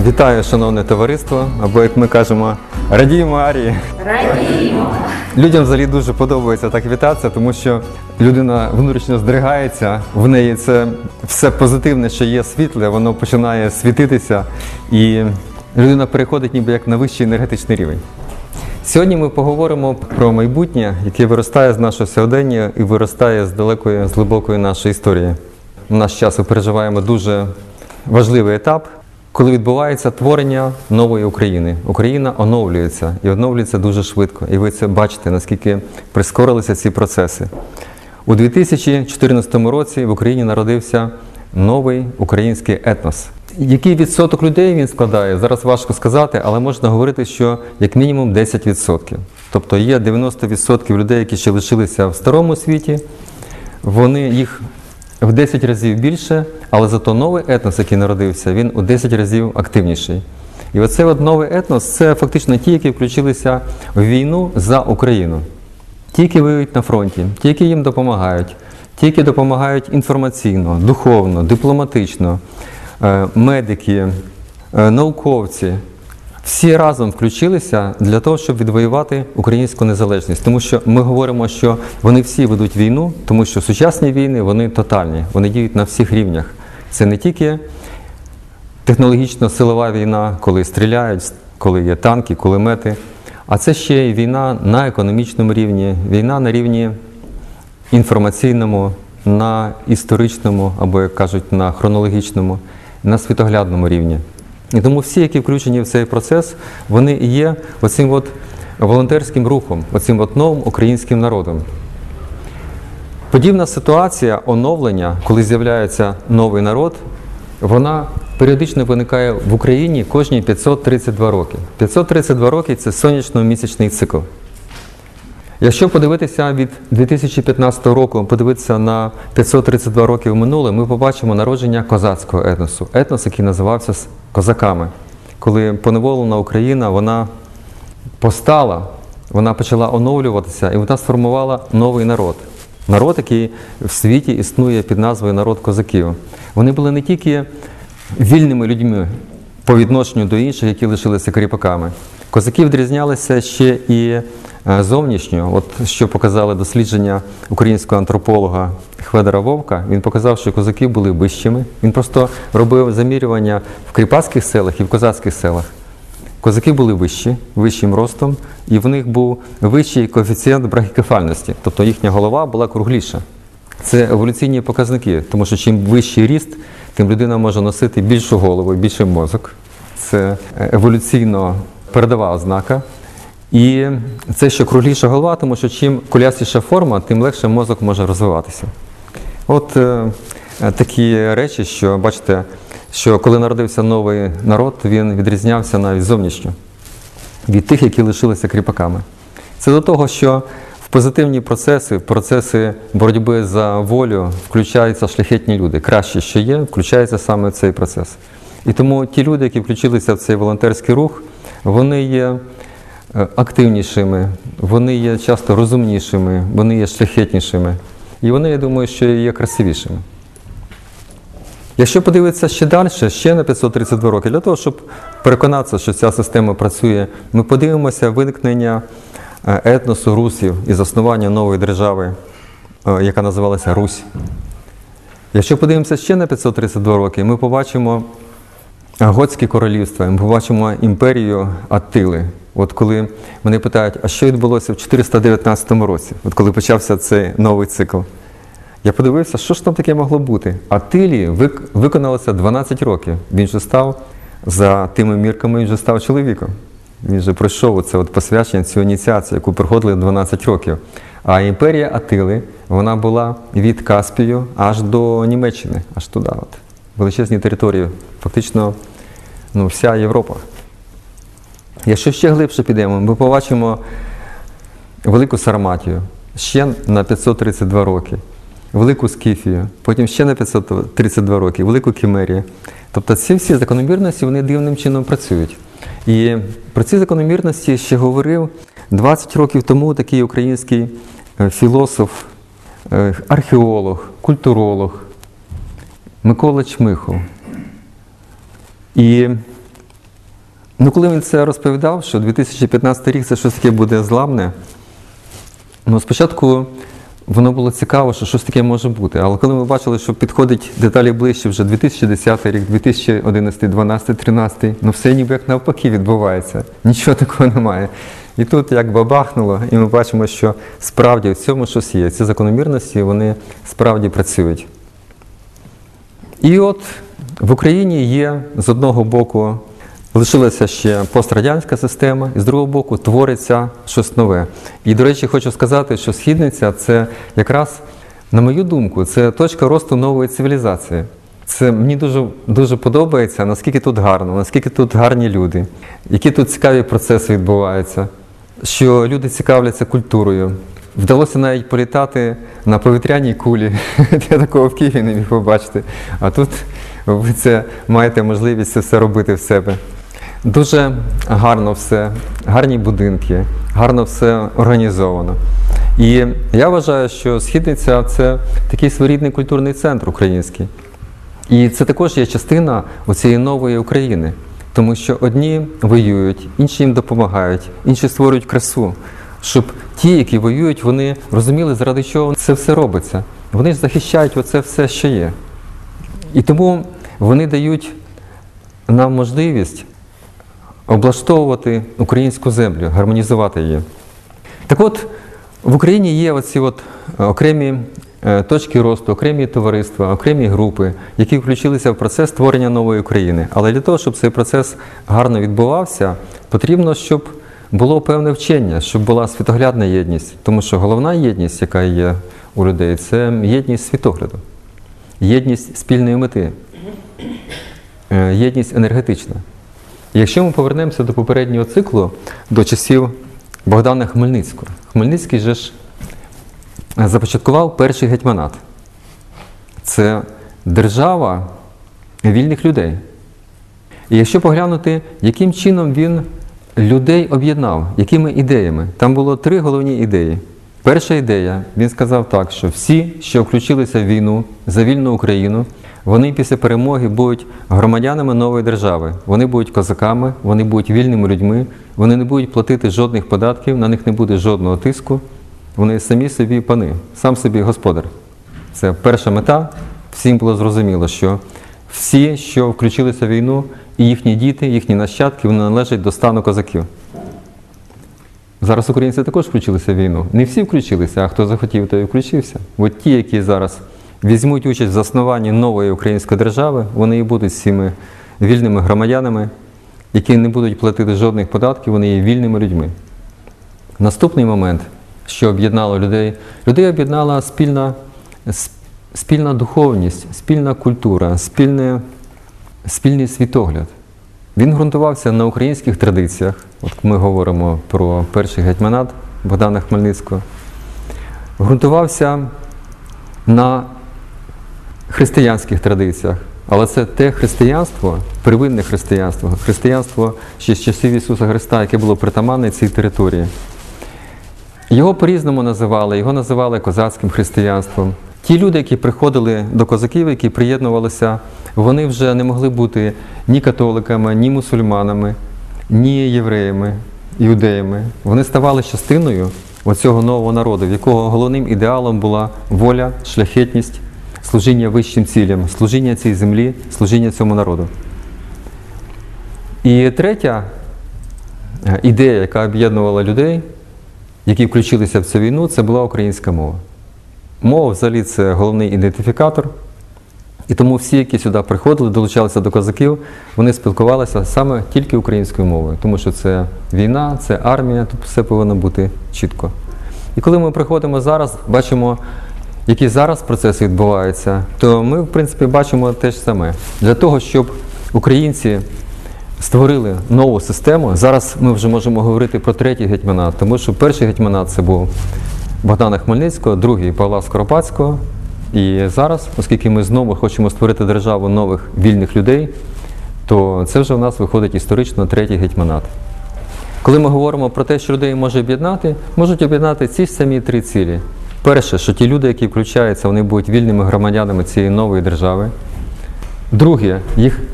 Вітаю, шановне товариство, або, як ми кажемо, радіємо Арії. Радіємо! Людям взагалі дуже подобається так вітатися, тому що людина внутрішньо здригається, в неї це все позитивне, що є світле, воно починає світитися, і людина переходить ніби як на вищий енергетичний рівень. Сьогодні ми поговоримо про майбутнє, яке виростає з нашого сьогодення і виростає з далекої, з глибокої нашої історії. В наш час ми переживаємо дуже важливий етап, коли відбувається творення нової України. Україна оновлюється, і оновлюється дуже швидко. І ви це бачите, наскільки прискорилися ці процеси. У 2014 році в Україні народився новий український етнос. Який відсоток людей він складає, зараз важко сказати, але можна говорити, що як мінімум 10%. Тобто є 90% людей, які ще лишилися в старому світі, їх в 10 разів більше, але зато новий етнос, який народився, він у 10 разів активніший. І оцей новий етнос – це фактично ті, які включилися в війну за Україну. Ті, які воюють на фронті, ті, які їм допомагають, ті, які допомагають інформаційно, духовно, дипломатично, медики, науковці. Всі разом включилися для того, щоб відвоювати українську незалежність. Тому що ми говоримо, що вони всі ведуть війну, тому що сучасні війни, вони тотальні, вони діють на всіх рівнях. Це не тільки технологічно-силова війна, коли стріляють, коли є танки, кулемети, а це ще й війна на економічному рівні, війна на рівні інформаційному, на історичному, або, як кажуть, на хронологічному, на світоглядному рівні. І тому всі, які включені в цей процес, вони і є оцим волонтерським рухом, оцим новим українським народом. Подібна ситуація оновлення, коли з'являється новий народ, вона періодично виникає в Україні кожні 532 роки. 532 роки – це сонячно-місячний цикл. Якщо подивитися від 2015 року, подивитися на 532 роки в минуле, ми побачимо народження козацького етносу. Етнос, який називався козаками. Коли поневолена Україна, вона постала, вона почала оновлюватися, і вона сформувала новий народ. Народ, який в світі існує під назвою народ козаків. Вони були не тільки вільними людьми по відношенню до інших, які лишилися кріпаками. Козаки відрізнялися ще і зовнішньо. От що показали дослідження українського антрополога Хведора Вовка, він показав, що козаки були вищими. Він просто робив замірювання в кріпацьких селах і в козацьких селах. Козаки були вищим ростом, і в них був вищий коефіцієнт брахікефальності, тобто їхня голова була кругліша. Це еволюційні показники, тому що чим вищий ріст, тим людина може носити більшу голову, більший мозок. Це еволюційно передова ознака. І це ще кругліша голова, тому що чим кулястіша форма, тим легше мозок може розвиватися. От такі речі, що бачите, що коли народився новий народ, він відрізнявся навіть зовнішньо від тих, які лишилися кріпаками. Це до того, що в позитивні процеси, в процеси боротьби за волю включаються шляхетні люди. Краще, що є, включається саме в цей процес. І тому ті люди, які включилися в цей волонтерський рух, вони є активнішими, вони є часто розумнішими, вони є шляхетнішими. І вони, я думаю, що є красивішими. Якщо подивитися ще далі, ще на 532 роки, для того, щоб переконатися, що ця система працює, ми подивимося виникнення етносу русів і заснування нової держави, яка називалася Русь. Якщо подивимося ще на 532 роки, ми побачимо Готське королівство, ми побачимо імперію Аттили. От коли мене питають, а що відбулося в 419 році, от коли почався цей новий цикл, я подивився, що ж там таке могло бути. Аттилі виконалося 12 років. Він же став, за тими мірками, він же став чоловіком. Він же пройшов оце посвячення, цю ініціацію, яку проходили 12 років. А імперія Аттили, вона була від Каспію аж до Німеччини, аж туди. Величезні території, фактично вся Європа. Якщо ще глибше підемо, ми побачимо Велику Сарматію, ще на 532 роки, Велику Скіфію, потім ще на 532 роки, Велику Кімерію. Тобто ці всі закономірності, вони дивним чином працюють. І про ці закономірності ще говорив 20 років тому такий український філософ, археолог, культуролог Микола Чмихов. І Ну, коли він це розповідав, що 2015 рік це щось таке буде зламне, ну, спочатку воно було цікаво, що щось таке може бути. Але коли ми бачили, що підходить деталі ближче вже 2010 рік, 2011, 2012, 2013, ну все ніби як навпаки відбувається. Нічого такого немає. І тут як бабахнуло, і ми бачимо, що справді в цьому щось є. Ці закономірності, вони справді працюють. І от в Україні є, з одного боку, лишилася ще пострадянська система, і з другого боку твориться щось нове. І, до речі, хочу сказати, що Східниця – це якраз, на мою думку, це точка росту нової цивілізації. Це мені дуже подобається, наскільки тут гарно, наскільки тут гарні люди, які тут цікаві процеси відбуваються, що люди цікавляться культурою. Вдалося навіть політати на повітряній кулі. Я такого в Києві не міг побачити. А тут ви це маєте можливість це все робити в себе. Дуже гарно все, гарні будинки, гарно все організовано. І я вважаю, що Східниця – це такий своєрідний культурний центр український. І це також є частина оцієї нової України. Тому що одні воюють, інші їм допомагають, інші створюють красу. Щоб ті, які воюють, вони розуміли, заради чого це все робиться. Вони ж захищають оце все, що є. І тому вони дають нам можливість облаштовувати українську землю, гармонізувати її. Так от, в Україні є оці окремі точки росту, окремі товариства, окремі групи, які включилися в процес створення нової України. Але для того, щоб цей процес гарно відбувався, потрібно, щоб було певне вчення, щоб була світоглядна єдність. Тому що головна єдність, яка є у людей, це єдність світогляду, єдність спільної мети, єдність енергетична. І якщо ми повернемося до попереднього циклу, до часів Богдана Хмельницького. Хмельницький же ж започаткував перший гетьманат. Це держава вільних людей. І якщо поглянути, яким чином він людей об'єднав, якими ідеями. Там було 3 головні ідеї. Перша ідея, він сказав так, що всі, що включилися в війну за вільну Україну, вони після перемоги будуть громадянами нової держави. Вони будуть козаками, вони будуть вільними людьми, вони не будуть платити жодних податків, на них не буде жодного тиску. Вони самі собі пани, сам собі господар. Це перша мета. Всім було зрозуміло, що всі, що включилися в війну, і їхні діти, їхні нащадки, вони належать до стану козаків. Зараз українці також включилися в війну. Не всі включилися, а хто захотів, той і включився. От ті, які зараз візьмуть участь в заснуванні нової української держави, вони і будуть цими вільними громадянами, які не будуть платити жодних податків, вони є вільними людьми. Наступний момент, що об'єднало людей, людей об'єднала спільна духовність, спільна культура, спільний світогляд. Він ґрунтувався на українських традиціях. От ми говоримо про перший гетьманат Богдана Хмельницького. Ґрунтувався на християнських традиціях. Але це те християнство, первинне християнство, християнство ще з часів Ісуса Христа, яке було притаманне цій території. Його по-різному називали, його називали козацьким християнством. Ті люди, які приходили до козаків, які приєднувалися, вони вже не могли бути ні католиками, ні мусульманами, ні євреями, іудеями. Вони ставали частиною оцього нового народу, в якого головним ідеалом була воля, шляхетність, служіння вищим цілям, служіння цій землі, служіння цьому народу. І третя ідея, яка об'єднувала людей, які включилися в цю війну, це була українська мова. Мова, взагалі, це головний ідентифікатор. І тому всі, які сюди приходили, долучалися до козаків, вони спілкувалися саме тільки українською мовою. Тому що це війна, це армія, тут все повинно бути чітко. І коли ми приходимо зараз, бачимо, які зараз процеси відбуваються, то ми, в принципі, бачимо те ж саме. Для того, щоб українці створили нову систему, зараз ми вже можемо говорити про третій гетьманат, тому що перший гетьманат – це був Богдана Хмельницького, другий – Павла Скоропадського. І зараз, оскільки ми знову хочемо створити державу нових вільних людей, то це вже у нас виходить історично третій гетьманат. Коли ми говоримо про те, що людей можуть об'єднати ці самі 3 цілі. Перше, що ті люди, які включаються, вони будуть вільними громадянами цієї нової держави. Друге, їх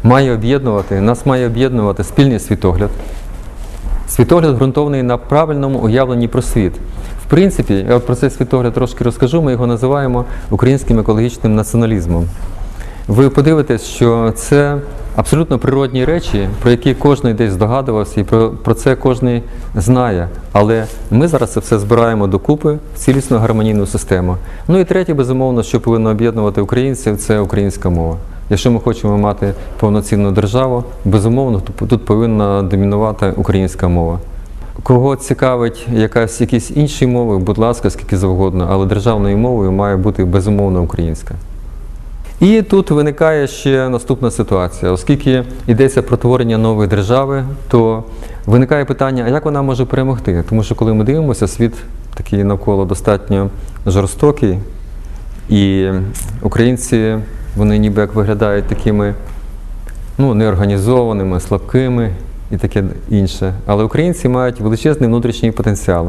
нас має об'єднувати спільний світогляд. Світогляд ґрунтований на правильному уявленні про світ. В принципі, я про цей світогляд трошки розкажу, ми його називаємо українським екологічним націоналізмом. Ви подивитесь, що це абсолютно природні речі, про які кожен десь здогадувався і про це кожен знає. Але ми зараз це все збираємо докупи в цілісну гармонійну систему. Ну і третє, безумовно, що повинно об'єднувати українців, це українська мова. Якщо ми хочемо мати повноцінну державу, безумовно, тут повинна домінувати українська мова. Кого цікавить якісь інші мови, будь ласка, скільки завгодно, але державною мовою має бути безумовно українська. І тут виникає ще наступна ситуація. Оскільки йдеться про творення нової держави, то виникає питання, а як вона може перемогти? Тому що коли ми дивимося, світ такий навколо достатньо жорстокий, і українці, вони ніби як виглядають такими неорганізованими, слабкими і таке інше. Але українці мають величезний внутрішній потенціал.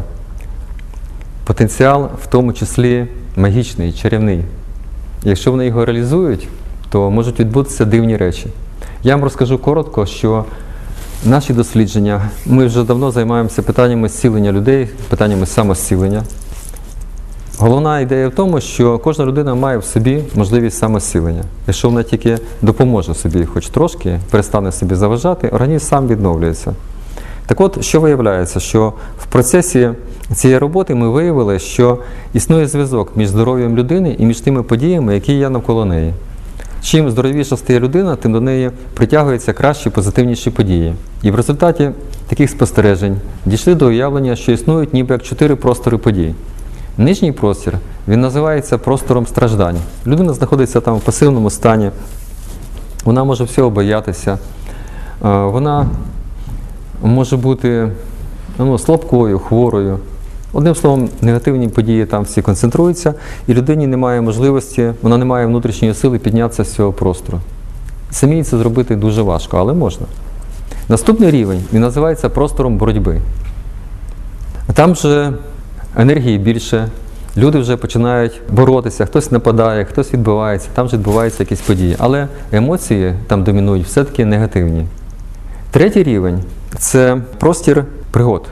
Потенціал в тому числі магічний, чарівний. Якщо вони його реалізують, то можуть відбутися дивні речі. Я вам розкажу коротко, що наші дослідження, ми вже давно займаємося питаннями зцілення людей, питаннями самозцілення. Головна ідея в тому, що кожна людина має в собі можливість самозцілення. Якщо вона тільки допоможе собі хоч трошки, перестане собі заважати, організм сам відновлюється. Так от, що виявляється, що в процесі цієї роботи ми виявили, що існує зв'язок між здоров'ям людини і між тими подіями, які є навколо неї. Чим здоровіша стає людина, тим до неї притягуються кращі, позитивніші події. І в результаті таких спостережень дійшли до уявлення, що існують ніби як 4 простори подій. Нижній простір, він називається простором страждань. Людина знаходиться там в пасивному стані, вона може всього боятися, вона може бути слабкою, хворою. Одним словом, негативні події там всі концентруються, і людині немає можливості, вона не має внутрішньої сили піднятися з цього простору. Самій це зробити дуже важко, але можна. Наступний рівень, він називається простором боротьби. Там же енергії більше, люди вже починають боротися, хтось нападає, хтось відбивається, там вже відбуваються якісь події. Але емоції там домінують все-таки негативні. Третій рівень – це простір пригод.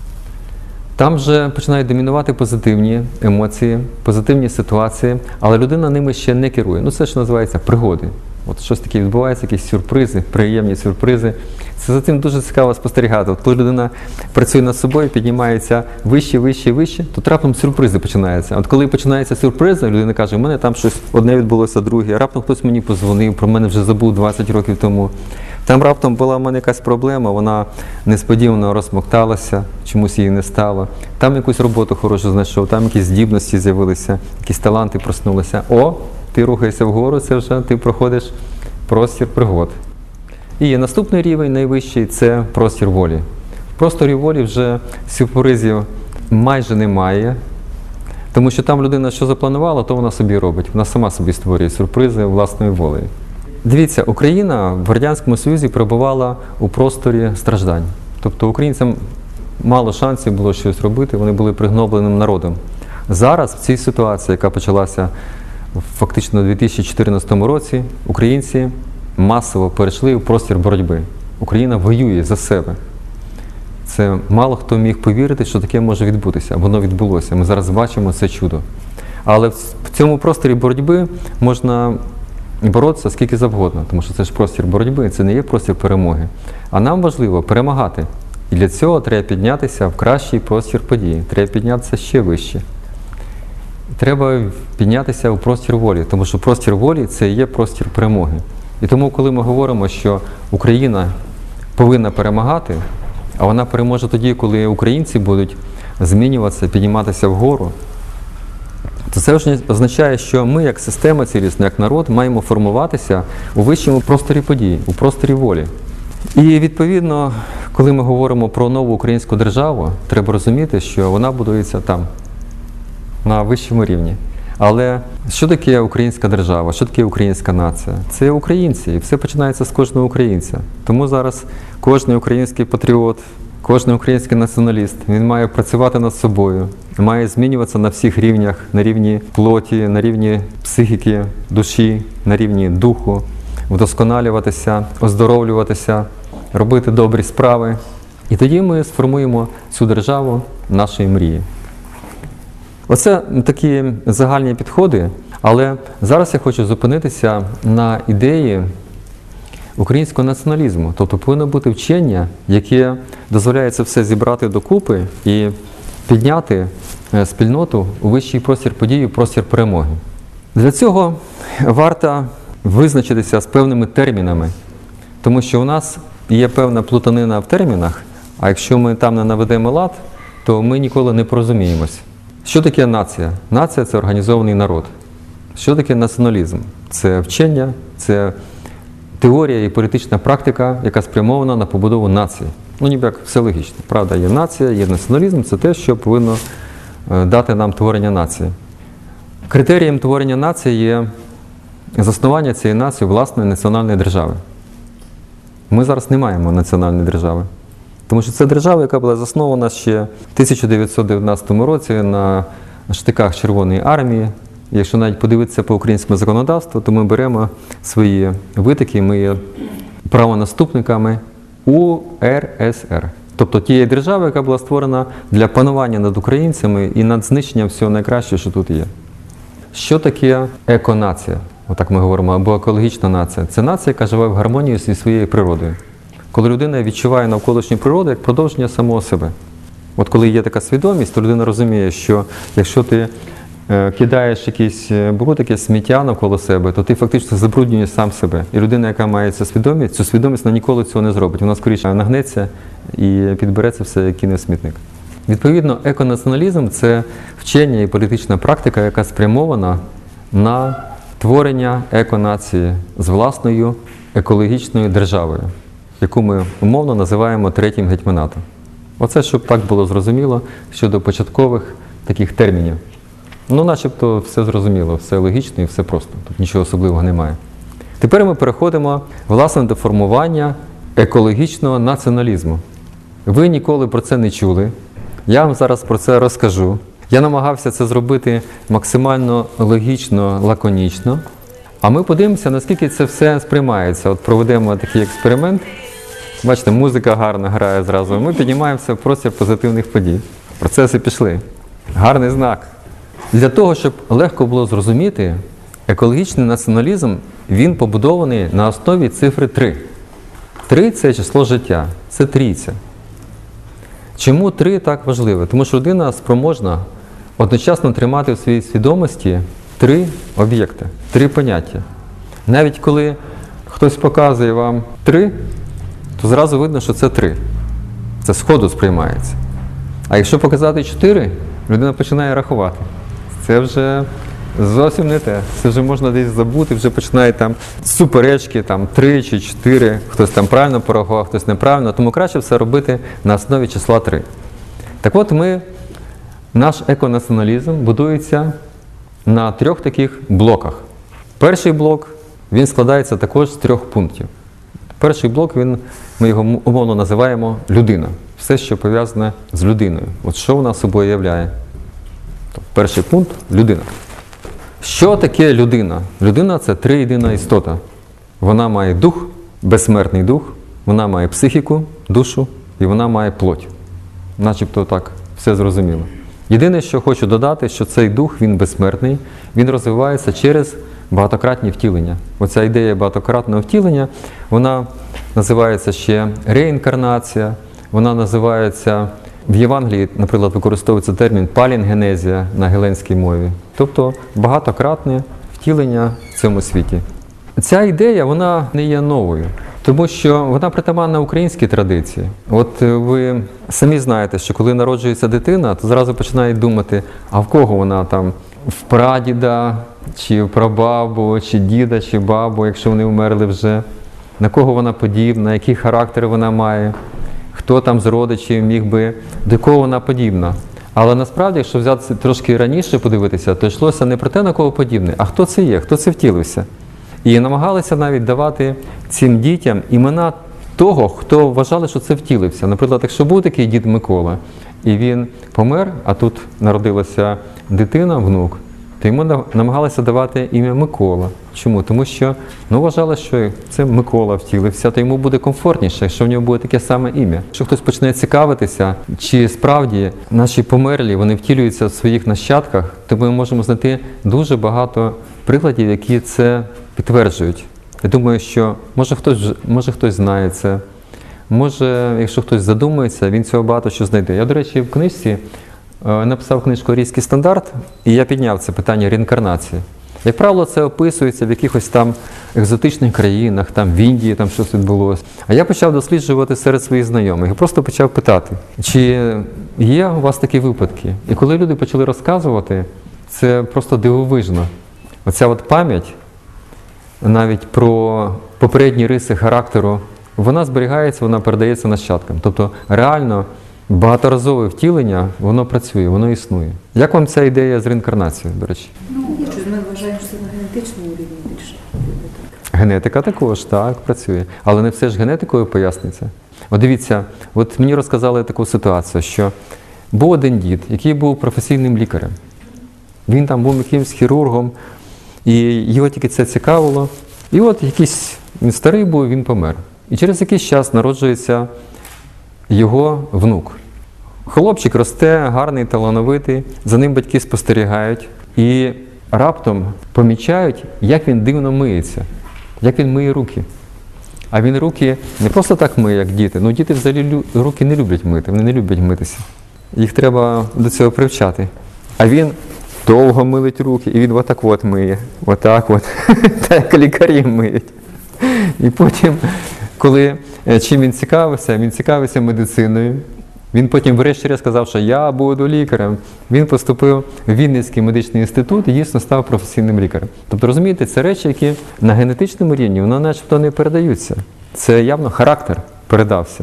Там вже починають домінувати позитивні емоції, позитивні ситуації, але людина ними ще не керує. Це ж називається пригоди. От щось таке відбувається, якісь сюрпризи, приємні сюрпризи. Це за цим дуже цікаво спостерігати. От коли людина працює над собою, піднімається вище, вище, вище, то раптом сюрпризи починаються. От коли починаються сюрпризи, людина каже, у мене там щось одне відбулося, друге, раптом хтось мені подзвонив, про мене вже забув 20 років тому. Там раптом була в мене якась проблема, вона несподівано розмокталася, чомусь її не стало. Там якусь роботу хорошу знайшов, там якісь здібності з'явилися, якісь таланти проснулися. О, ти рухаєшся вгору, це вже ти проходиш простір пригод. І наступний рівень, найвищий, це простір волі. В просторі волі вже сюрпризів майже немає, тому що там людина що запланувала, то вона собі робить. Вона сама собі створює сюрпризи власною волею. Дивіться, Україна в Радянському Союзі перебувала у просторі страждань. Тобто українцям мало шансів було щось робити, вони були пригнобленим народом. Зараз в цій ситуації, яка почалася фактично у 2014 році, українці масово перейшли в простір боротьби. Україна воює за себе. Це мало хто міг повірити, що таке може відбутися. Воно відбулося. Ми зараз бачимо це чудо. Але в цьому просторі боротьби можна боротися скільки завгодно, тому що це ж простір боротьби, це не є простір перемоги. А нам важливо перемагати. І для цього треба піднятися в кращий простір події. Треба піднятися ще вище. Треба піднятися в простір волі, тому що простір волі – це і є простір перемоги. І тому, коли ми говоримо, що Україна повинна перемагати, а вона переможе тоді, коли українці будуть змінюватися, підніматися вгору, то це означає, що ми, як система цілісна, як народ, маємо формуватися у вищому просторі подій, у просторі волі. І відповідно, коли ми говоримо про нову українську державу, треба розуміти, що вона будується там, на вищому рівні. Але що таке українська держава, що таке українська нація? Це українці, і все починається з кожного українця. Тому зараз кожен український патріот, кожен український націоналіст, він має працювати над собою, має змінюватися на всіх рівнях, на рівні плоті, на рівні психіки, душі, на рівні духу. вдосконалюватися, оздоровлюватися, робити добрі справи. І тоді ми сформуємо цю державу нашої мрії. Оце такі загальні підходи, але зараз я хочу зупинитися на ідеї українського націоналізму. Тобто повинно бути вчення, яке дозволяє це все зібрати докупи і підняти спільноту у вищий простір подій, у простір перемоги. Для цього варто визначитися з певними термінами, тому що у нас є певна плутанина в термінах, а якщо ми там не наведемо лад, то ми ніколи не порозуміємось. Що таке нація? Нація – це організований народ. Що таке націоналізм? Це вчення, це теорія і політична практика, яка спрямована на побудову нації. Ну, ніби як все логічно. Правда, є нація, є націоналізм – це те, що повинно дати нам творення нації. Критерієм творення нації є заснування цієї нації власної національної держави. Ми зараз не маємо національної держави. Тому що це держава, яка була заснована ще в 1919 році на штиках Червоної армії. Якщо навіть подивитися по українському законодавству, то ми беремо свої витоки, ми є правонаступниками УРСР. Тобто тієї держави, яка була створена для панування над українцями і над знищенням всього найкращого, що тут є. Що таке еконація? Отак ми говоримо, або екологічна нація. Це нація, яка живе в гармонії зі своєю природою. Коли людина відчуває навколишню природу як продовження самого себе. От коли є така свідомість, то людина розуміє, що якщо ти кидаєш якісь бруд, якесь сміття навколо себе, то ти фактично забруднюєш сам себе. І людина, яка має цю свідомість вона ніколи цього не зробить. Вона скоріше нагнеться і підбереться все, як кине в смітник. Відповідно, еконаціоналізм – це вчення і політична практика, яка спрямована на творення еконації з власною екологічною державою, яку ми умовно називаємо третім гетьманатом. Оце, щоб так було зрозуміло щодо початкових таких термінів. Ну, начебто, все зрозуміло, все логічно і все просто. Тут нічого особливого немає. Тепер ми переходимо, власне, до формування екологічного націоналізму. Ви ніколи про це не чули. Я вам зараз про це розкажу. Я намагався це зробити максимально логічно, лаконічно. А ми подивимося, наскільки це все сприймається. От проведемо такий експеримент. Бачите, музика гарно грає зразу. Ми піднімаємося в простір позитивних подій. Процеси пішли. Гарний знак. Для того, щоб легко було зрозуміти, екологічний націоналізм, він побудований на основі цифри 3. 3 – це число життя, це трійця. Чому 3 так важливо? Тому що людина спроможна одночасно тримати в своїй свідомості 3 об'єкти, 3 поняття. Навіть коли хтось показує вам 3, то зразу видно, що це 3. Це сходу сприймається. А якщо показати 4, людина починає рахувати. Це вже зовсім не те. Це вже можна десь забути, вже починають там суперечки, там 3 чи 4, хтось там правильно порахував, хтось неправильно. Тому краще все робити на основі числа 3. Так от наш еконаціоналізм будується на 3 таких блоках. Перший блок, він складається також з 3 пунктів. Перший блок, ми його умовно називаємо людина. Все, що пов'язане з людиною. От що вона собою являє? Перший пункт – людина. Що таке людина? Людина – це триєдина істота. Вона має дух, безсмертний дух, вона має психіку, душу і вона має плоть. Начебто так, все зрозуміло. Єдине, що хочу додати, що цей дух, він безсмертний, він розвивається через багатократні втілення. Оця ідея багатократного втілення, вона називається ще реінкарнація, вона називається, в Євангелії, наприклад, використовується термін палінгенезія на геленській мові. Тобто багатократне втілення в цьому світі. Ця ідея, вона не є новою, тому що вона притаманна українській традиції. От ви самі знаєте, що коли народжується дитина, то зразу починають думати, а в кого вона там? В прадіда, чи в прабабу, чи діда, чи бабу, якщо вони вмерли вже. На кого вона подібна, який характер вона має, хто там з родичів міг би, до кого вона подібна. Але насправді, якщо взяти трошки раніше подивитися, то йшлося не про те, на кого подібне, а хто це є, хто це втілився. І намагалися навіть давати цим дітям імена того, хто вважали, що це втілився. Наприклад, якщо був такий дід Микола, і він помер, а тут народилася дитина, внук, то йому намагалися давати ім'я Микола. Чому? Тому що вважали, що це Микола втілився, то йому буде комфортніше, якщо в нього буде таке саме ім'я. Якщо хтось почне цікавитися, чи справді наші померлі, вони втілюються в своїх нащадках, то ми можемо знайти дуже багато прикладів, які це підтверджують. Я думаю, що може хтось знає це, може, якщо хтось задумається, він цього багато що знайде. Я, до речі, в книжці написав книжку «Арійський стандарт», і я підняв це питання реінкарнації. Як правило, це описується в якихось там екзотичних країнах, там в Індії там щось відбулося. А я почав досліджувати серед своїх знайомих і просто почав питати, чи є у вас такі випадки. І коли люди почали розказувати, це просто дивовижно. Оця от пам'ять, навіть про попередні риси характеру, вона зберігається, вона передається нащадкам. Тобто реально багаторазове втілення, воно працює, воно існує. Як вам ця ідея з реінкарнацією, до речі? Ми вважаємо, що це на генетичному рівні більше. Генетика також, так, працює. Але не все ж генетикою поясниться. От дивіться, от мені розказали таку ситуацію, що був один дід, який був професійним лікарем. Він там був якимсь хірургом, і його тільки це цікавило. І от якийсь, він старий був, він помер. І через якийсь час народжується його внук. Хлопчик росте, гарний, талановитий, за ним батьки спостерігають. І раптом помічають, як він дивно миється, як він миє руки. А він руки не просто так миє, як діти. Ну, діти взагалі руки не люблять мити, вони не люблять митися. Їх треба до цього привчати. А він довго милить руки, і він отак от миє. Отак от. Так як лікарі миють. І потім, коли чим він цікавився медициною. Він потім врешті-решт сказав, що я буду лікарем. Він поступив в Вінницький медичний інститут і дійсно став професійним лікарем. Тобто, розумієте, це речі, які на генетичному рівні, воно начебто не передаються. Це явно характер передався.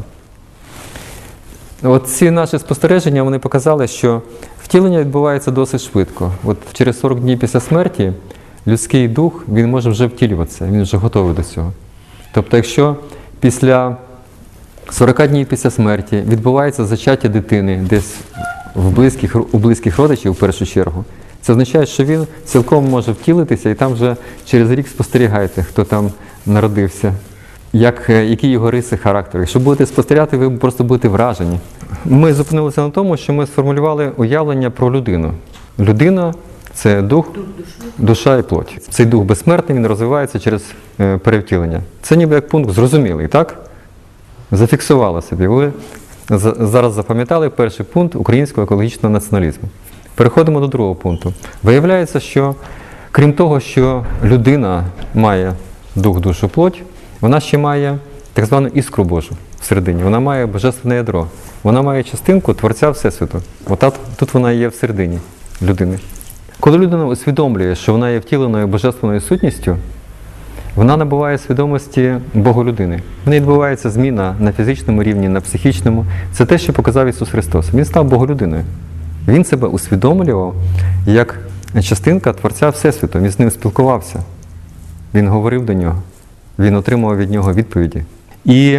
От ці наші спостереження, вони показали, що втілення відбувається досить швидко. От через 40 днів після смерті людський дух, він може вже втілюватися, він вже готовий до цього. Тобто, якщо після 40 днів після смерті відбувається зачаття дитини десь у близьких родичів в першу чергу, це означає, що він цілком може втілитися і там вже через рік спостерігаєте, хто там народився, які його риси характеру. Якщо будете спостерігати, ви просто будете вражені. Ми зупинилися на тому, що ми сформулювали уявлення про людину. Людина – це дух, душа і плоть. Цей дух безсмертний, він розвивається через перевтілення. Це ніби як пункт зрозумілий, так? Зафіксували собі. Ви зараз запам'ятали перший пункт українського екологічного націоналізму. Переходимо до другого пункту. Виявляється, що крім того, що людина має дух, душу, плоть, вона ще має так звану іскру Божу всередині. Вона має божественне ядро. Вона має частинку Творця Всесвіту. Тут вона є всередині людини. Коли людина усвідомлює, що вона є втіленою божественною сутністю, вона набуває свідомості Боголюдини. В неї відбувається зміна на фізичному рівні, на психічному. Це те, що показав Ісус Христос. Він став Боголюдиною. Він себе усвідомлював як частинка Творця Всесвіту. Він з ним спілкувався. Він говорив до нього. Він отримував від нього відповіді. І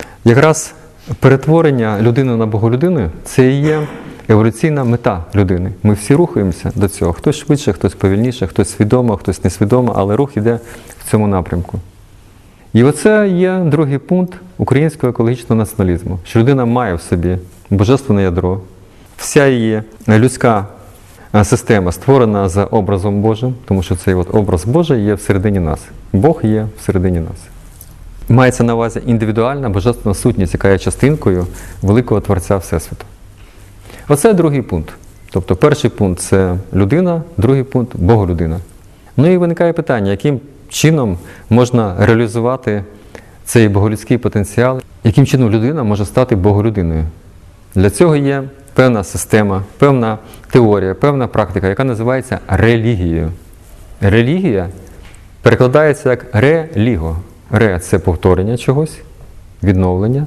якраз перетворення людини на Боголюдину – це і є еволюційна мета людини. Ми всі рухаємося до цього. Хтось швидше, хтось повільніше, хтось свідомо, хтось несвідомо, але рух іде в цьому напрямку. І оце є другий пункт українського екологічного націоналізму, що людина має в собі божественне ядро. Вся її людська система створена за образом Божим, тому що цей образ Божий є всередині нас. Бог є всередині нас. Мається на увазі індивідуальна божественна сутність, яка є частинкою великого Творця Всесвіту. Оце другий пункт. Тобто перший пункт – це людина, другий пункт – Боголюдина. Ну і виникає питання, яким чином можна реалізувати цей боголюдський потенціал, яким чином людина може стати Боголюдиною. Для цього є певна система, певна теорія, певна практика, яка називається релігією. Релігія перекладається як реліго. Ре – це повторення чогось, відновлення,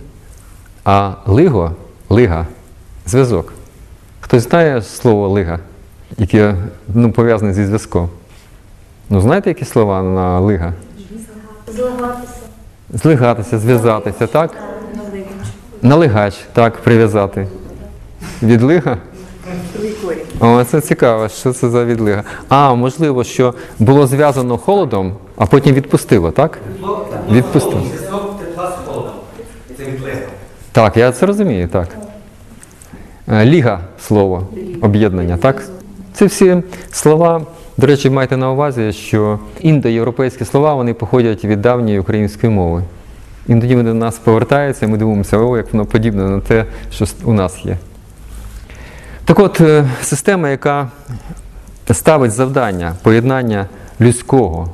а лиго – лига – зв'язок. Хтось знає слово лига, яке пов'язане зі зв'язком? Знаєте, які слова на лига? Злигатися. Злигатися, зв'язатися, так? Налигач, так, прив'язати. Від лига? О, це цікаво, що це за відлига. Можливо, що було зв'язано холодом, а потім відпустило, так? Відпустило. Тепла з холодом. Це відлига. Так, я це розумію, так. Ліга слово, об'єднання, так? Це всі слова, до речі, майте на увазі, що індоєвропейські слова, вони походять від давньої української мови. Іноді вони до нас повертаються, і ми дивимося, як воно подібне на те, що у нас є. Так от, система, яка ставить завдання поєднання людського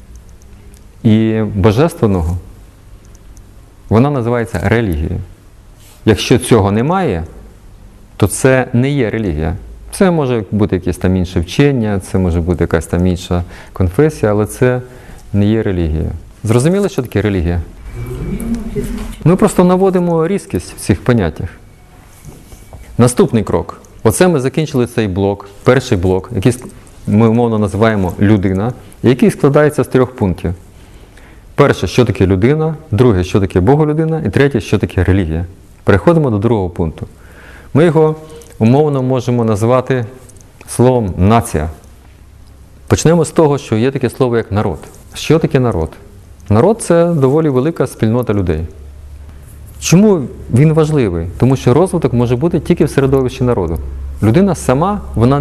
і божественного, вона називається релігією. Якщо цього немає, то це не є релігія. Це може бути якесь там інше вчення, це може бути якась там інша конфесія, але це не є релігія. Зрозуміли, що таке релігія? Ми просто наводимо різкість в цих поняттях. Наступний крок. Оце ми закінчили цей блок, перший блок, який ми умовно називаємо людина, який складається з 3 пунктів. Перше, що таке людина, друге, що таке Боголюдина, і третє, що таке релігія. Переходимо до другого пункту. Ми його умовно можемо назвати словом нація. Почнемо з того, що є таке слово як народ. Що таке народ? Народ – це доволі велика спільнота людей. Чому він важливий? Тому що розвиток може бути тільки в середовищі народу. Людина сама, вона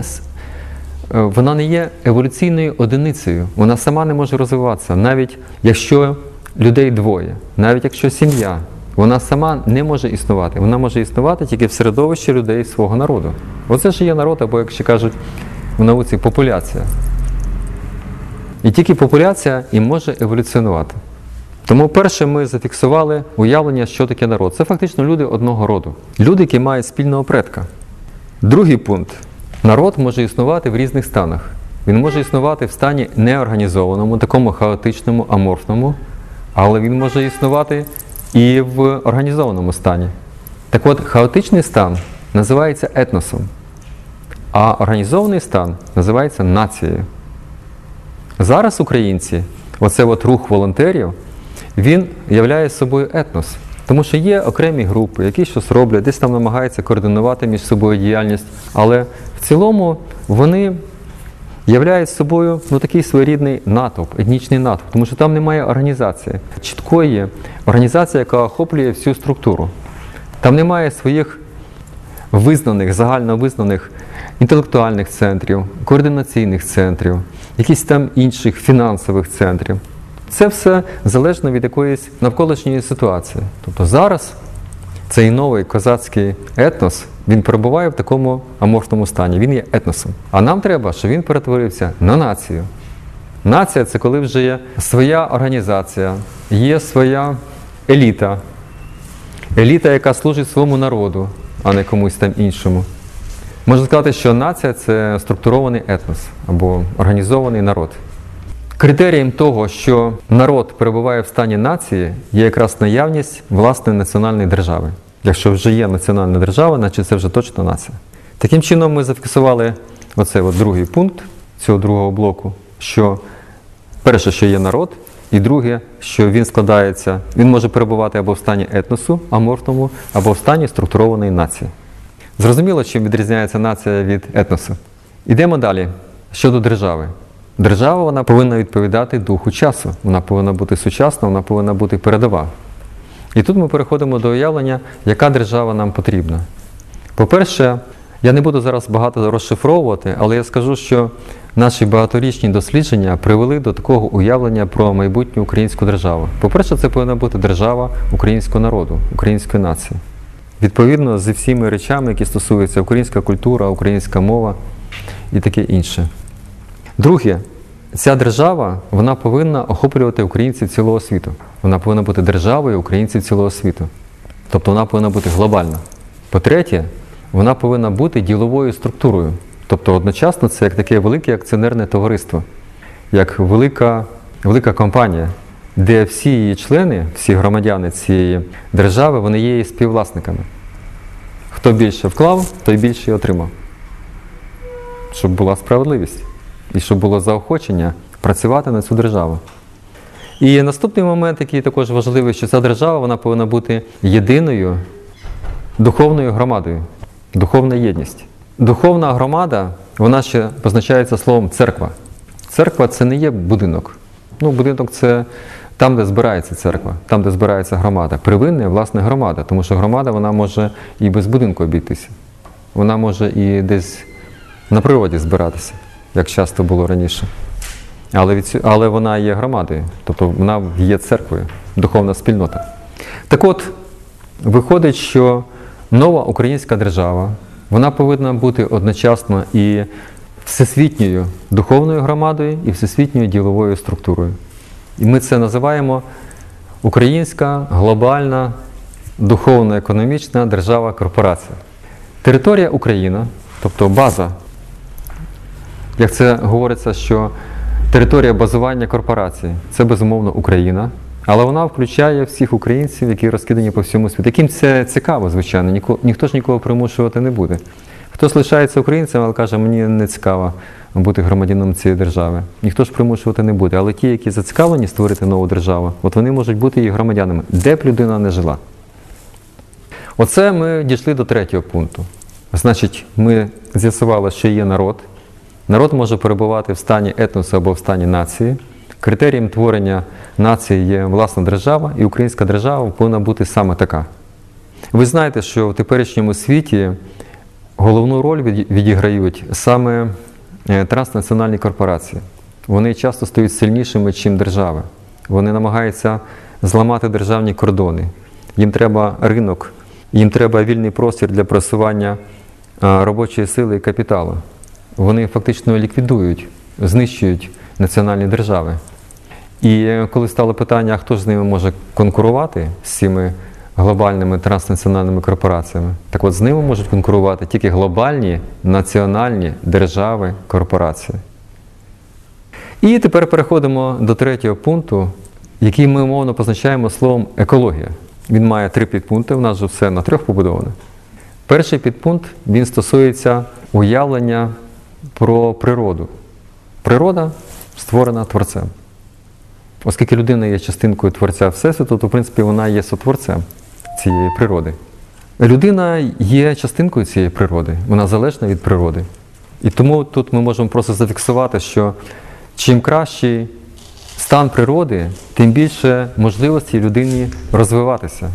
не є еволюційною одиницею. Вона сама не може розвиватися, навіть якщо людей двоє, навіть якщо сім'я. Вона сама не може існувати. Вона може існувати тільки в середовищі людей свого народу. Оце ж є народ, або, як ще кажуть в науці, популяція. І тільки популяція і може еволюціонувати. Тому перше ми зафіксували уявлення, що таке народ. Це фактично люди одного роду. Люди, які мають спільного предка. Другий пункт. Народ може існувати в різних станах. Він може існувати в стані неорганізованому, такому хаотичному, аморфному, але він може існувати і в організованому стані. Так от, хаотичний стан називається етносом, а організований стан називається нацією. Зараз українці, оце от рух волонтерів, він являє собою етнос. Тому що є окремі групи, які щось роблять, десь там намагаються координувати між собою діяльність, але в цілому вони являють собою такий своєрідний натовп, етнічний натовп, тому що там немає організації. Чіткої організації, яка охоплює всю структуру. Там немає своїх визнаних, загально визнаних інтелектуальних центрів, координаційних центрів, якихось там інших фінансових центрів. Це все залежно від якоїсь навколишньої ситуації. Тобто зараз цей новий козацький етнос, він перебуває в такому аморфному стані, він є етносом. А нам треба, щоб він перетворився на націю. Нація – це коли вже є своя організація, є своя еліта. Еліта, яка служить своєму народу, а не комусь там іншому. Можна сказати, що нація – це структурований етнос або організований народ. Критерієм того, що народ перебуває в стані нації, є якраз наявність власної національної держави. Якщо вже є національна держава, значить це вже точно нація. Таким чином ми зафіксували оцей другий пункт цього другого блоку, що перше, що є народ, і друге, що він складається, він може перебувати або в стані етносу аморфному, або в стані структурованої нації. Зрозуміло, чим відрізняється нація від етносу. Ідемо далі. Щодо держави. Держава, вона повинна відповідати духу часу. Вона повинна бути сучасна, вона повинна бути передова. І тут ми переходимо до уявлення, яка держава нам потрібна. По-перше, я не буду зараз багато розшифровувати, але я скажу, що наші багаторічні дослідження привели до такого уявлення про майбутню українську державу. По-перше, це повинна бути держава українського народу, української нації. Відповідно, зі всіми речами, які стосуються українська культура, українська мова і таке інше. Друге, ця держава, вона повинна охоплювати українців цілого світу. Вона повинна бути державою українців цілого світу. Тобто вона повинна бути глобальна. По-третє, вона повинна бути діловою структурою. Тобто одночасно це як таке велике акціонерне товариство, як велика компанія, де всі її члени, всі громадяни цієї держави, вони є її співвласниками. Хто більше вклав, той більше і отримав. Щоб була справедливість. І щоб було заохочення працювати на цю державу. І наступний момент, який також важливий, що ця держава, вона повинна бути єдиною духовною громадою, духовна єдність. Духовна громада, вона ще позначається словом церква. Церква – це не є будинок. Ну, будинок – це там, де збирається церква, там, де збирається громада. Первинне, власне, громада, тому що громада, вона може і без будинку обійтися. Вона може і десь на природі збиратися, як часто було раніше. Але вона є громадою, тобто вона є церквою, духовна спільнота. Так от, виходить, що нова українська держава, вона повинна бути одночасно і всесвітньою духовною громадою, і всесвітньою діловою структурою. І ми це називаємо Українська глобальна духовно-економічна держава-корпорація. Територія Україна, тобто база, як це говориться, що територія базування корпорації – це, безумовно, Україна, але вона включає всіх українців, які розкидані по всьому світу. Яким це цікаво, звичайно, ніхто ж нікого примушувати не буде. Хтось лишається українцем, але каже, мені не цікаво бути громадянином цієї держави. Ніхто ж примушувати не буде. Але ті, які зацікавлені створити нову державу, от вони можуть бути її громадянами, де б людина не жила. Оце ми дійшли до третього пункту. Значить, ми з'ясували, що є народ. Народ може перебувати в стані етносу або в стані нації. Критерієм творення нації є власна держава, і українська держава повинна бути саме така. Ви знаєте, що в теперішньому світі головну роль відіграють саме транснаціональні корпорації. Вони часто стають сильнішими, ніж держави. Вони намагаються зламати державні кордони. Їм треба ринок, їм треба вільний простір для просування робочої сили і капіталу. Вони фактично ліквідують, знищують національні держави. І коли стало питання, а хто ж з ними може конкурувати, з цими глобальними транснаціональними корпораціями, так от з ними можуть конкурувати тільки глобальні національні держави, корпорації. І тепер переходимо до третього пункту, який ми умовно позначаємо словом екологія. Він має 3 підпункти, у нас же все на 3 побудоване. Перший підпункт, він стосується уявлення про природу. Природа створена Творцем. Оскільки людина є частинкою Творця Всесвіту, то, в принципі, вона є сотворцем цієї природи. Людина є частинкою цієї природи, вона залежна від природи. І тому тут ми можемо просто зафіксувати, що чим кращий стан природи, тим більше можливості людині розвиватися.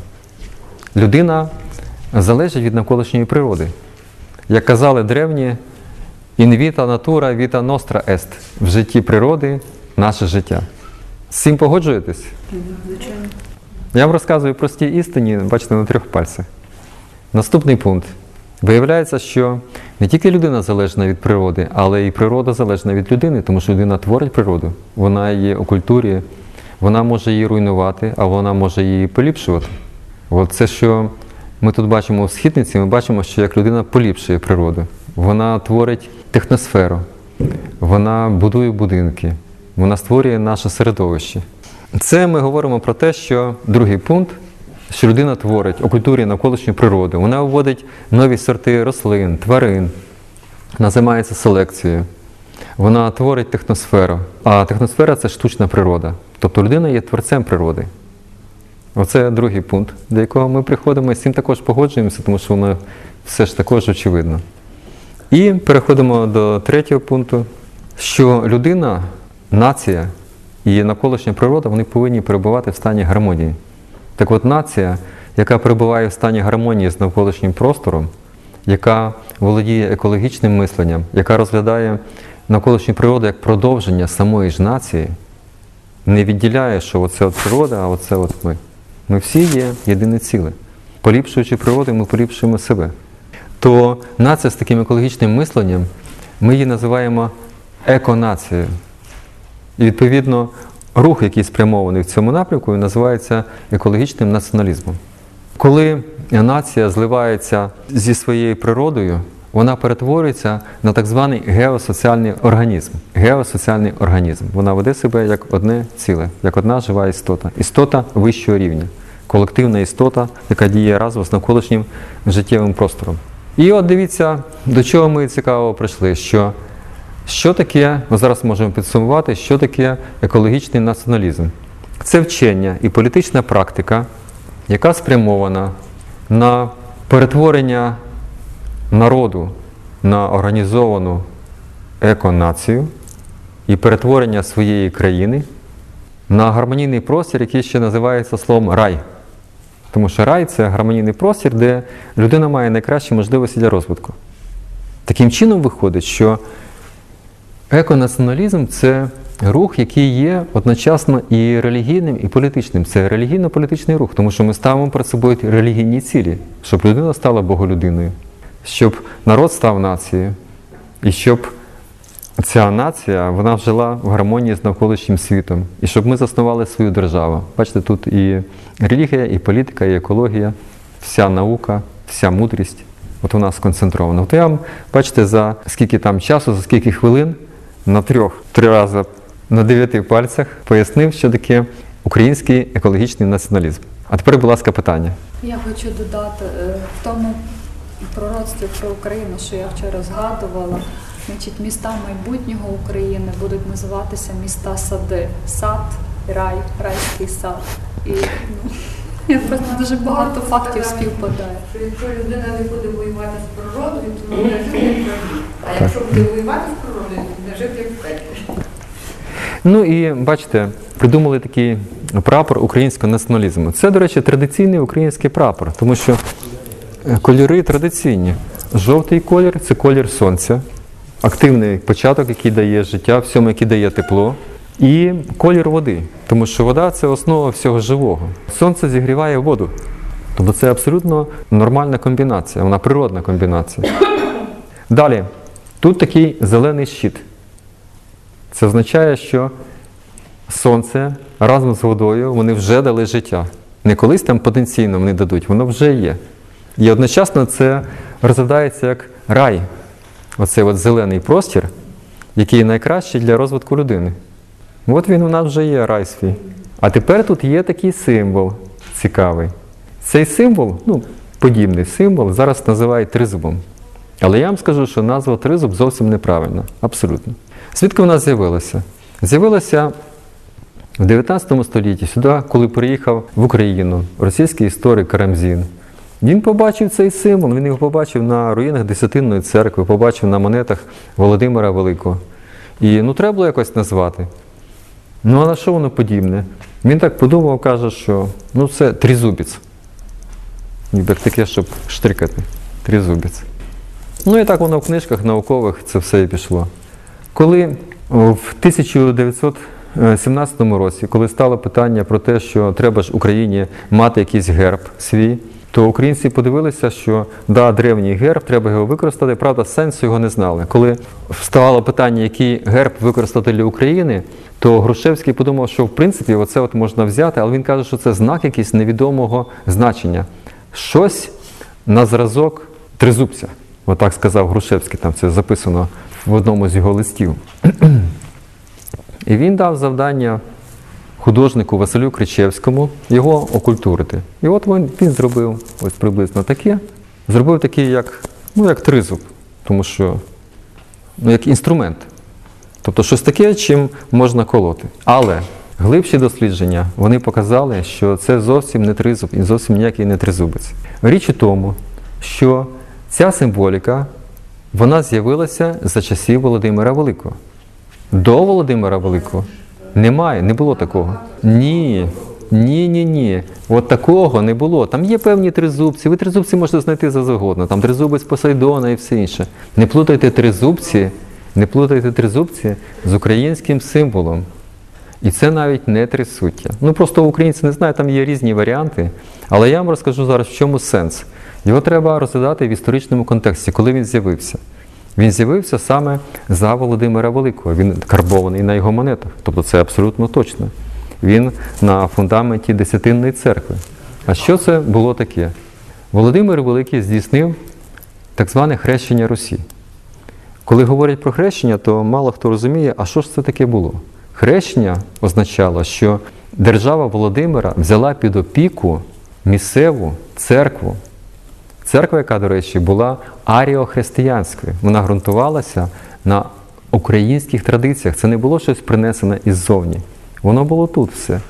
Людина залежить від навколишньої природи. Як казали древні, «In vita natura vita nostra est» – в житті природи наше життя. З цим погоджуєтесь? Звичайно. Я вам розказую прості істині, бачите, на 3 пальцях. Наступний пункт. Виявляється, що не тільки людина залежна від природи, але і природа залежна від людини, тому що людина творить природу. Вона її окультурює, вона може її руйнувати, а вона може її поліпшувати. От це, що ми тут бачимо у східниці, ми бачимо, що як людина поліпшує природу. Вона творить техносферу, вона будує будинки, вона створює наше середовище. Це ми говоримо про те, що другий пункт, що людина творить, окультурює навколишню природу. Вона вводить нові сорти рослин, тварин, вона займається селекцією. Вона творить техносферу. А техносфера – це штучна природа. Тобто людина є творцем природи. Оце другий пункт, до якого ми приходимо, і з цим також погоджуємося, тому що воно все ж також очевидно. І переходимо до третього пункту, що людина, нація і навколишня природа, вони повинні перебувати в стані гармонії. Так от нація, яка перебуває в стані гармонії з навколишнім простором, яка володіє екологічним мисленням, яка розглядає навколишню природу як продовження самої ж нації, не відділяє, що оце от природа, а оце от ми. Ми всі є єдине ціле. Поліпшуючи природу, ми поліпшуємо себе. То нація з таким екологічним мисленням, ми її називаємо еконацією. І відповідно рух, який спрямований в цьому напрямку, називається екологічним націоналізмом. Коли нація зливається зі своєю природою, вона перетворюється на так званий геосоціальний організм. Геосоціальний організм. Вона веде себе як одне ціле, як одна жива істота. Істота вищого рівня. Колективна істота, яка діє разом з навколишнім життєвим простором. І от дивіться, до чого ми цікаво прийшли, що таке, ми зараз можемо підсумувати, що таке екологічний націоналізм. Це вчення і політична практика, яка спрямована на перетворення народу на організовану еконацію і перетворення своєї країни на гармонійний простір, який ще називається словом рай. Тому що рай – це гармонійний простір, де людина має найкращі можливості для розвитку. Таким чином виходить, що еконаціоналізм – це рух, який є одночасно і релігійним, і політичним. Це релігійно-політичний рух, тому що ми ставимо перед собою релігійні цілі, щоб людина стала боголюдиною, щоб народ став нацією, і щоб ця нація, вона жила в гармонії з навколишнім світом, і щоб ми заснували свою державу. Бачите, тут і релігія, і політика, і екологія, вся наука, вся мудрість, от вона сконцентрована. От я вам, бачите, за скільки там часу, за скільки хвилин, на три рази на 9 пальцях пояснив, що таке український екологічний націоналізм. А тепер, будь ласка, питання. Я хочу додати в тому пророцтві про Україну, що я вчора згадувала, значить, міста майбутнього України будуть називатися міста-сади. Сад, рай, райський сад. І я просто дуже багато фактів співпадає. Що якщо людина не буде воювати з природою, то буде жити як в раю. А якщо буде воювати з природою, то буде жити як в пеклі. Ну і бачите, придумали такий прапор українського націоналізму. Це, до речі, традиційний український прапор, тому що кольори традиційні. Жовтий колір – це колір сонця, активний початок, який дає життя, всьому, який дає тепло. І колір води, тому що вода – це основа всього живого. Сонце зігріває воду. Тобто це абсолютно нормальна комбінація, вона природна комбінація. Далі, тут такий зелений щит. Це означає, що сонце разом з водою, вони вже дали життя. Не колись там потенційно вони дадуть, воно вже є. І одночасно це розглядається як рай. Оцей от зелений простір, який найкращий для розвитку людини. От він у нас вже є, рай свій. А тепер тут є такий символ цікавий. Цей символ, подібний символ, зараз називають тризубом. Але я вам скажу, що назва тризуб зовсім неправильна. Абсолютно. Звідки вона з'явилася? З'явилася в 19 столітті, сюди, коли приїхав в Україну російський історик Карамзін. Він побачив цей символ, він його побачив на руїнах Десятинної церкви, побачив на монетах Володимира Великого. І треба було якось назвати. А на що воно подібне? Він так подумав, каже, що це тризубець. Як таке, щоб штрикати. Тризубець. І так воно в книжках наукових це все і пішло. Коли в 1917 році, коли стало питання про те, що треба ж Україні мати якийсь герб свій, то українці подивилися, що древній герб, треба його використати, правда, сенсу його не знали. Коли вставало питання, який герб використати для України, то Грушевський подумав, що в принципі оце от можна взяти, але він каже, що це знак якийсь невідомого значення. Щось на зразок тризубця. Отак сказав Грушевський, там це записано в одному з його листів. І він дав завдання художнику Василю Кричевському його окультурити. І от він зробив ось приблизно таке. Зробив такий, як тризуб, тому що, як інструмент. Тобто щось таке, чим можна колоти. Але глибші дослідження, вони показали, що це зовсім не тризуб і зовсім ніякий не тризубець. Річ у тому, що ця символіка, вона з'явилася за часів Володимира Великого. До Володимира Великого не було такого. Ні. От такого не було. Там є певні тризубці. Ви тризубці можете знайти завгодно. Там тризубець Посейдона і все інше. Не плутайте тризубці з українським символом. І це навіть не трисуття. Просто українці не знають, там є різні варіанти. Але я вам розкажу зараз, в чому сенс. Його треба розглядати в історичному контексті, коли він з'явився. Він з'явився саме за Володимира Великого. Він карбований на його монетах. Тобто це абсолютно точно. Він на фундаменті Десятинної церкви. А що це було таке? Володимир Великий здійснив так зване хрещення Русі. Коли говорять про хрещення, то мало хто розуміє, а що ж це таке було? Хрещення означало, що держава Володимира взяла під опіку місцеву церкву. Церква, яка, до речі, була аріохристиянською. Вона ґрунтувалася на українських традиціях. Це не було щось принесене іззовні. Воно було тут все.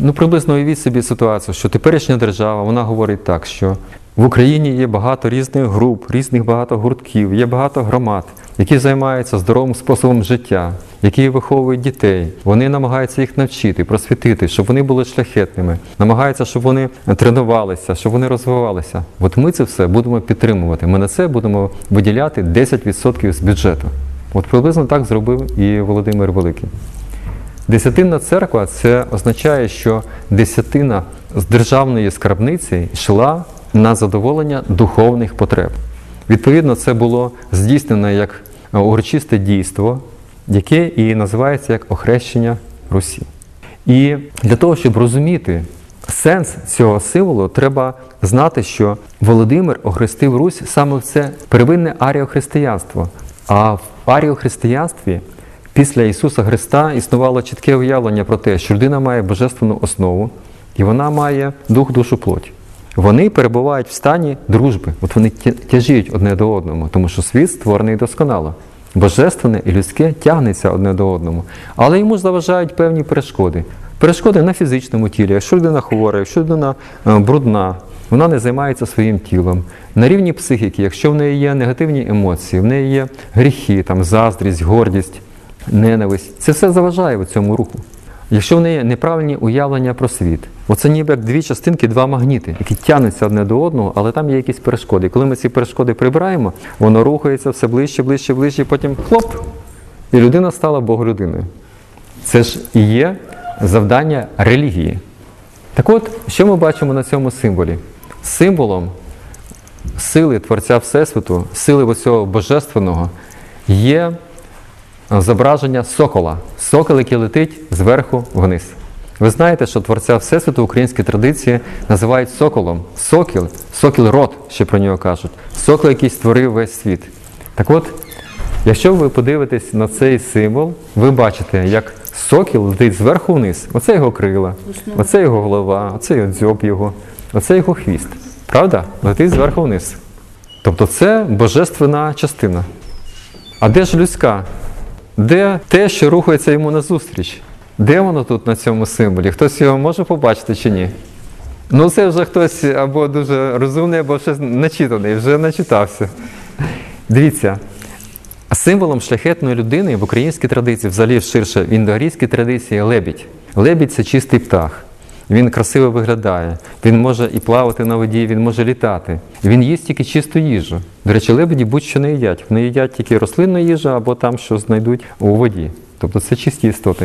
Приблизно уявіть собі ситуацію, що теперішня держава, вона говорить так, що в Україні є багато різних груп, різних багато гуртків, є багато громад, які займаються здоровим способом життя, які виховують дітей. Вони намагаються їх навчити, просвітити, щоб вони були шляхетними, намагаються, щоб вони тренувалися, щоб вони розвивалися. От ми це все будемо підтримувати. Ми на це будемо виділяти 10% з бюджету. От приблизно так зробив і Володимир Великий. Десятинна церква – це означає, що десятина з державної скарбниці йшла на задоволення духовних потреб. Відповідно, це було здійснено як урочисте дійство, яке і називається як охрещення Русі. І для того, щоб розуміти сенс цього символу, треба знати, що Володимир охрестив Русь саме в це первинне аріохристиянство. А в аріохристиянстві після Ісуса Христа існувало чітке уявлення про те, що людина має божественну основу, і вона має дух, душу, плоть. Вони перебувають в стані дружби. От вони тяжіють одне до одного, тому що світ створений досконало. Божественне і людське тягнеться одне до одного. Але йому заважають певні перешкоди. Перешкоди на фізичному тілі. Якщо людина хвора, якщо людина брудна, вона не займається своїм тілом. На рівні психіки, якщо в неї є негативні емоції, в неї є гріхи, заздрість, гордість, ненависть, це все заважає в цьому руху. Якщо в неї неправильні уявлення про світ, оце ніби як дві частинки, два магніти, які тягнуться одне до одного, але там є якісь перешкоди. І коли ми ці перешкоди прибираємо, воно рухається все ближче, ближче, ближче, і потім хлоп, і людина стала Боголюдиною. Це ж і є завдання релігії. Так от, що ми бачимо на цьому символі? Символом сили Творця Всесвіту, сили оцього Божественного є зображення сокола. Сокол, який летить зверху вниз. Ви знаєте, що Творця Всесвіту в українській традиції називають соколом. Сокіл род, ще про нього кажуть. Сокол, який створив весь світ. Так от, якщо ви подивитесь на цей символ, ви бачите, як сокіл летить зверху вниз. Оце його крила, оце його голова, оце дзьоб його, оце його хвіст. Правда? Летить зверху вниз. Тобто це божественна частина. А де ж людська? Де те, що рухається йому назустріч? Де воно тут на цьому символі? Хтось його може побачити чи ні? Це вже хтось або дуже розумний, або ще начитаний, вже начитався. Дивіться, символом шляхетної людини в українській традиції, взагалі ширше в індоарійській традиції, лебідь. Лебідь – це чистий птах. Він красиво виглядає, він може і плавати на воді, він може літати. Він їсть тільки чисту їжу. До речі, лебеді будь-що не їдять. Вони їдять тільки рослинну їжу або там, що знайдуть у воді. Тобто це чисті істоти.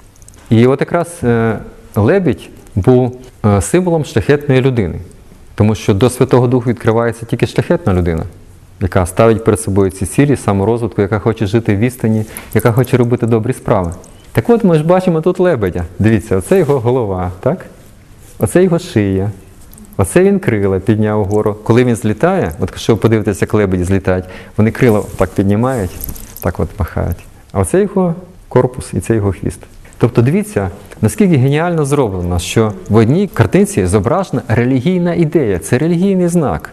І от якраз лебідь був символом шляхетної людини. Тому що до Святого Духу відкривається тільки шляхетна людина, яка ставить перед собою ці цілі саморозвитку, яка хоче жити в відстані, яка хоче робити добрі справи. Так от ми ж бачимо тут лебедя. Дивіться, оце його голова, так? Оце його шия. Оце він крила підняв вгору. Коли він злітає, от якщо ви подивитеся, як лебеді злітають, вони крила так піднімають, так от махають. А оце його корпус і це його хвіст. Тобто дивіться, наскільки геніально зроблено, що в одній картинці зображена релігійна ідея. Це релігійний знак.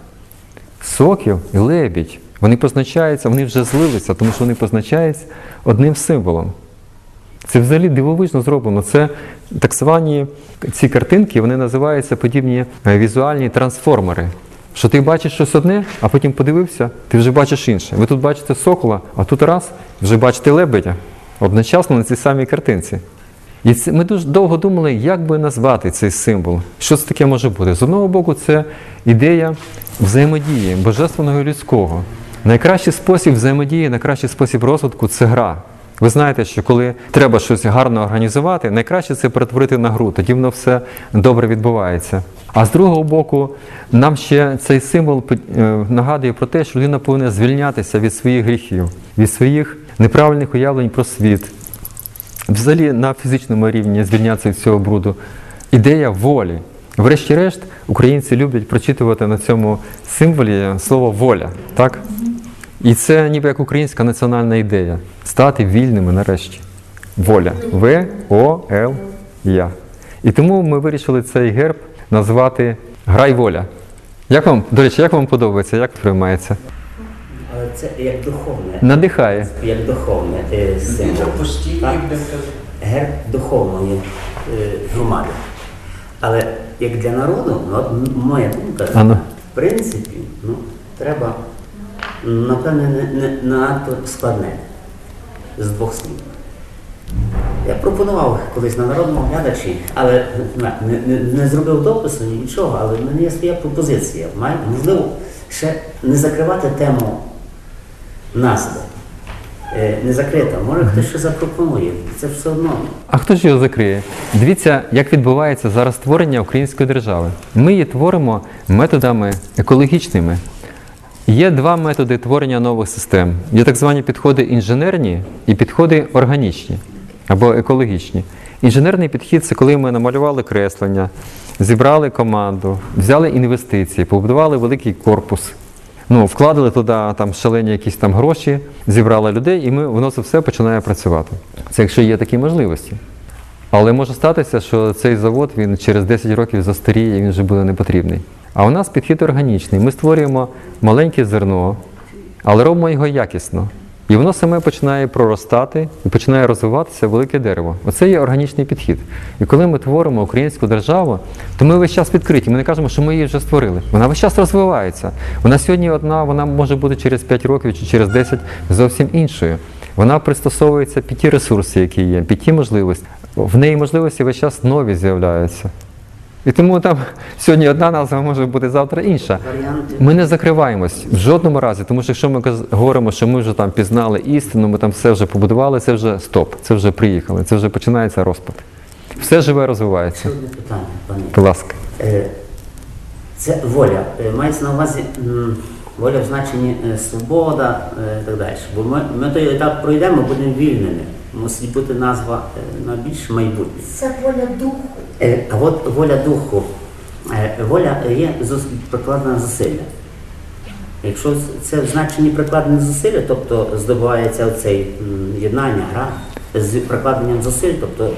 Сокіл і лебідь, вони позначаються, вони вже злилися, тому що вони позначаються одним символом. Це взагалі дивовижно зроблено. Це так звані ці картинки, вони називаються подібні візуальні трансформери. Що ти бачиш щось одне, а потім подивився, ти вже бачиш інше. Ви тут бачите сокола, а тут раз, вже бачите лебедя. Одночасно на цій самій картинці. І ми дуже довго думали, як би назвати цей символ. Що це таке може бути? З одного боку, це ідея взаємодії божественного і людського. Найкращий спосіб взаємодії, найкращий спосіб розвитку – це гра. Ви знаєте, що коли треба щось гарно організувати, найкраще це перетворити на гру, тоді воно все добре відбувається. А з другого боку, нам ще цей символ нагадує про те, що людина повинна звільнятися від своїх гріхів, від своїх неправильних уявлень про світ. Взагалі на фізичному рівні звільнятися від цього бруду. Ідея волі. Врешті-решт, українці люблять прочитувати на цьому символі слово «воля». Так? І це ніби як українська національна ідея. Стати вільними нарешті. Воля. В-О-Л-Я. І тому ми вирішили цей герб назвати «Грай воля». Як вам, до речі, як вам подобається, як приймається? Це як духовне. Надихає. Як духовне символ. Герб духовної громади. як для народу, ну, от моя думка, Ано. в принципі, ну, треба, напевне, не надто складне з двох слів. Я пропонував колись на народному глядачі, але не зробив допису, нічого, але в мене є своя пропозиція. Можливо, ще не закривати тему назви. Не закрита. Може хтось ще запропонує. Це все одно. А хто ж його закриє? Дивіться, як відбувається зараз створення української держави. Ми її творимо методами екологічними. Є два методи творення нових систем. Є так звані підходи інженерні і підходи органічні або екологічні. Інженерний підхід – це коли ми намалювали креслення, зібрали команду, взяли інвестиції, побудували великий корпус, вкладали туди там шалені якісь там гроші, зібрали людей, і воно це все починає працювати. Це якщо є такі можливості. Але може статися, що цей завод він через 10 років застаріє, і він вже буде непотрібний. А у нас підхід органічний. Ми створюємо маленьке зерно, але робимо його якісно. І воно саме починає проростати і починає розвиватися велике дерево. Оце є органічний підхід. І коли ми творимо українську державу, то ми весь час відкриті. Ми не кажемо, що ми її вже створили. Вона весь час розвивається. Вона сьогодні одна, вона може бути через 5 років чи через 10 зовсім іншою. Вона пристосовується під ті ресурси, які є, під ті можливості. В неї можливості весь час нові з'являються. І тому там сьогодні одна назва може бути завтра інша. Ми не закриваємось в жодному разі, тому що якщо ми говоримо, що ми вже там пізнали істину, ми там все вже побудували, це вже стоп, це вже приїхали, це вже починається розпад. Все живе розвивається. Ще одне питання, пане. Будь ласка. Це воля. Мається на увазі воля в значенні свобода і так далі. Бо ми той етап пройдемо, будемо вільними. Мусить бути назва на більш майбутнє. Це воля духу. А от воля духу. Воля є прикладене зусилля. Якщо це в значенні прикладене зусилля, тобто здобувається оцей єднання, гра з прикладенням зусиль, тобто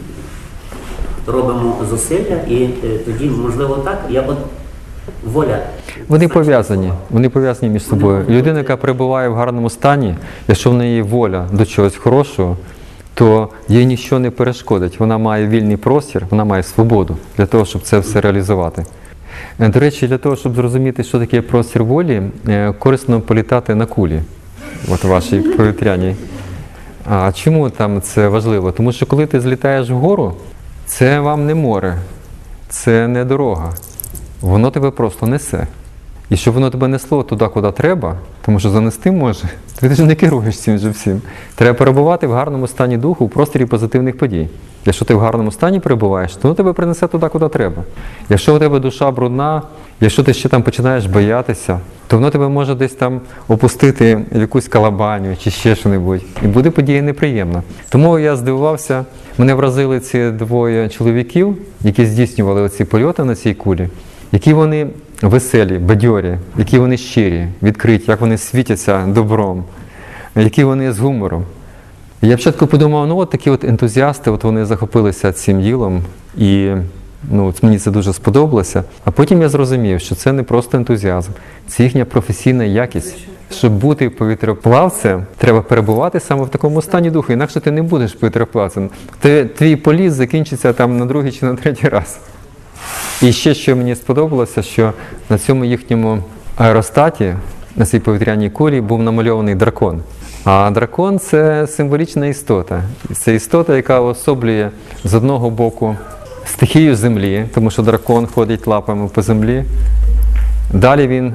робимо зусилля і тоді, можливо, так, воля. Вони пов'язані між собою. Людина, яка перебуває в гарному стані, якщо в неї воля до чогось хорошого, то їй нічого не перешкодить. Вона має вільний простір, вона має свободу для того, щоб це все реалізувати. До речі, для того, щоб зрозуміти, що таке простір волі, корисно політати на кулі, от вашій повітряній. А чому там це важливо? Тому що коли ти злітаєш вгору, це вам не море, це не дорога. Воно тебе просто несе. І щоб воно тебе несло туди, куди треба, тому що занести може, ти ж не керуєш цим же всім. Треба перебувати в гарному стані духу в просторі позитивних подій. Якщо ти в гарному стані перебуваєш, то воно тебе принесе туди, куди треба. Якщо у тебе душа брудна, якщо ти ще там починаєш боятися, то воно тебе може десь там опустити в якусь калабаню чи ще що-небудь. І буде подія неприємна. Тому я здивувався, мене вразили ці двоє чоловіків, які здійснювали оці польоти на цій кулі, які вони веселі, бадьорі, які вони щирі, відкриті, як вони світяться добром, які вони з гумором. І я спочатку подумав, от такі ентузіасти, вони захопилися цим ділом, і мені це дуже сподобалося. А потім я зрозумів, що це не просто ентузіазм, це їхня професійна якість. Щоб бути повітряплавцем, треба перебувати саме в такому стані духу, інакше ти не будеш повітряплавцем. Твій політ закінчиться там на другий чи на третій раз. І ще, що мені сподобалося, що на цьому їхньому аеростаті, на цій повітряній кулі, був намальований дракон. А дракон – це символічна істота. Це істота, яка особлює з одного боку стихію землі, тому що дракон ходить лапами по землі. Далі він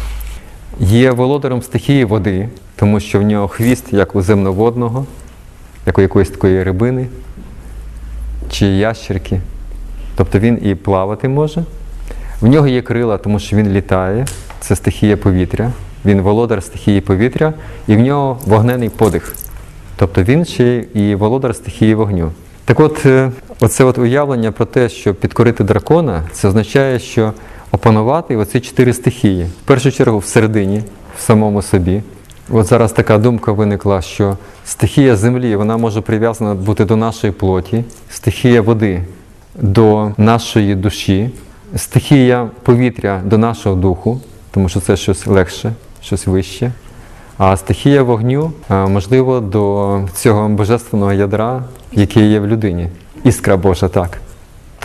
є володарем стихії води, тому що в нього хвіст, як у земноводного, як у якоїсь такої рибини чи ящерки. Тобто він і плавати може. В нього є крила, тому що він літає, це стихія повітря. Він володар стихії повітря, і в нього вогнений подих. Тобто він ще і володар стихії вогню. Так от, оце уявлення про те, що підкорити дракона, це означає, що опанувати оці 4 стихії. В першу чергу всередині, в самому собі. От зараз така думка виникла, що стихія землі, вона може прив'язана бути до нашої плоті, стихія води до нашої душі, стихія повітря до нашого духу, тому що це щось легше, щось вище. А стихія вогню, можливо, до цього божественного ядра, яке є в людині. Іскра Божа, так.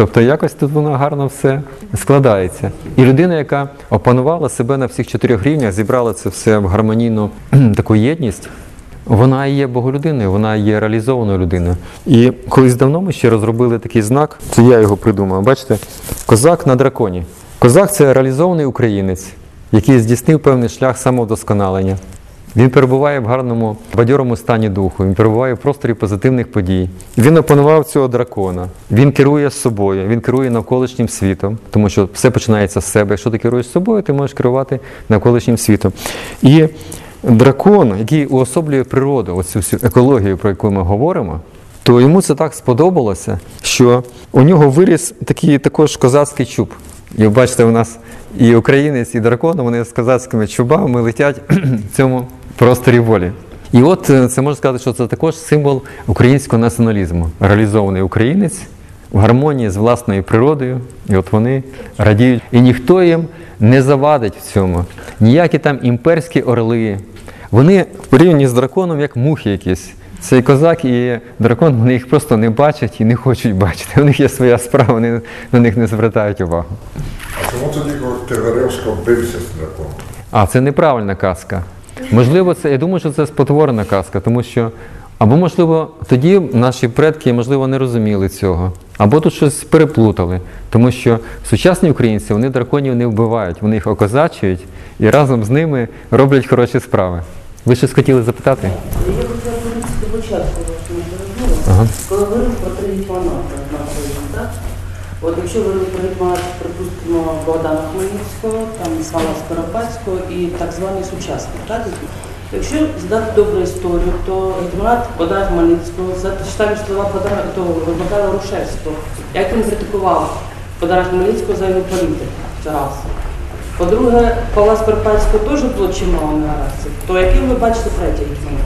Тобто якось тут воно гарно все складається. І людина, яка опанувала себе на всіх 4 рівнях, зібрала це все в гармонійну таку єдність, вона є боголюдиною, вона є реалізованою людиною. І колись давно ми ще розробили такий знак, це я його придумав. Бачите, козак на драконі. Козак – це реалізований українець, який здійснив певний шлях самовдосконалення. Він перебуває в гарному, бадьорому стані духу, він перебуває в просторі позитивних подій. Він опанував цього дракона, він керує собою, він керує навколишнім світом, тому що все починається з себе. Якщо ти керуєш собою, ти можеш керувати навколишнім світом. І дракон, який уособлює природу, оцю всю екологію, про яку ми говоримо, то йому це так сподобалося, що у нього виріс такий також козацький чуб. І ви бачите, у нас і українець, і дракон, вони з козацькими чубами летять в цьому просторі волі. І от це можна сказати, що це також символ українського націоналізму. Реалізований українець в гармонії з власною природою, і от вони радіють. І ніхто їм не завадить в цьому. Ніякі там імперські орли. Вони в порівнянні з драконом як мухи якісь. Цей козак і дракон, вони їх просто не бачать і не хочуть бачити. У них є своя справа, вони на них не звертають увагу. А чому тоді Тигаревська бився з драконом? А, це неправильна казка. Можливо, це, я думаю, що це спотворена казка, тому що, або, можливо, тоді наші предки, можливо, не розуміли цього, або тут щось переплутали, тому що сучасні українці, вони драконів не вбивають, вони їх окозачують і разом з ними роблять хороші справи. Ви щось хотіли запитати? Я хотіла повернутися до початку вашої розмови, коли говорили про 3 гетьманати на Україні, так? От якщо говорили про гетьманат, припустимо, Богдана Хмельницького, там Ісмаїла Скоропадського і так званий сучасний, так? Якщо здати добру історію, то гетьманат Богдана Хмельницького, зачитаємо слова Богдана Рушевського, як він критикував Богдана Хмельницького за його політику, це раз. По-друге, Павла Скоропадського теж було чимало негараздів. То яким ви бачите третій гетьманат?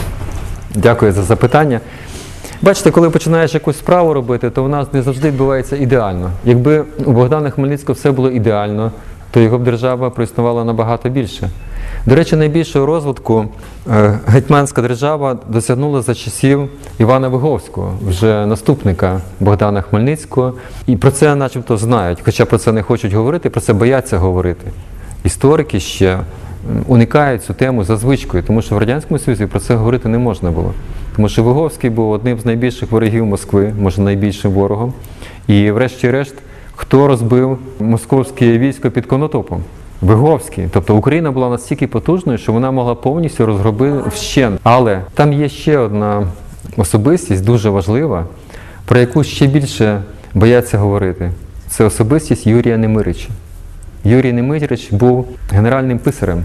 Дякую за запитання. Бачите, коли починаєш якусь справу робити, то в нас не завжди відбувається ідеально. Якби у Богдана Хмельницького все було ідеально, то його б держава проіснувала набагато більше. До речі, найбільшого розвитку гетьманська держава досягнула за часів Івана Виговського, вже наступника Богдана Хмельницького. І про це начебто знають, хоча про це не хочуть говорити, про це бояться говорити. Історики ще уникають цю тему за звичкою, тому що в Радянському Союзі про це говорити не можна було. Тому що Виговський був одним з найбільших ворогів Москви, може найбільшим ворогом. І врешті-решт, хто розбив московське військо під Конотопом? Виговський. Тобто Україна була настільки потужною, що вона могла повністю розгробити вщент. Але там є ще одна особистість, дуже важлива, про яку ще більше бояться говорити. Це особистість Юрія Немирича. Юрій Немирич був генеральним писарем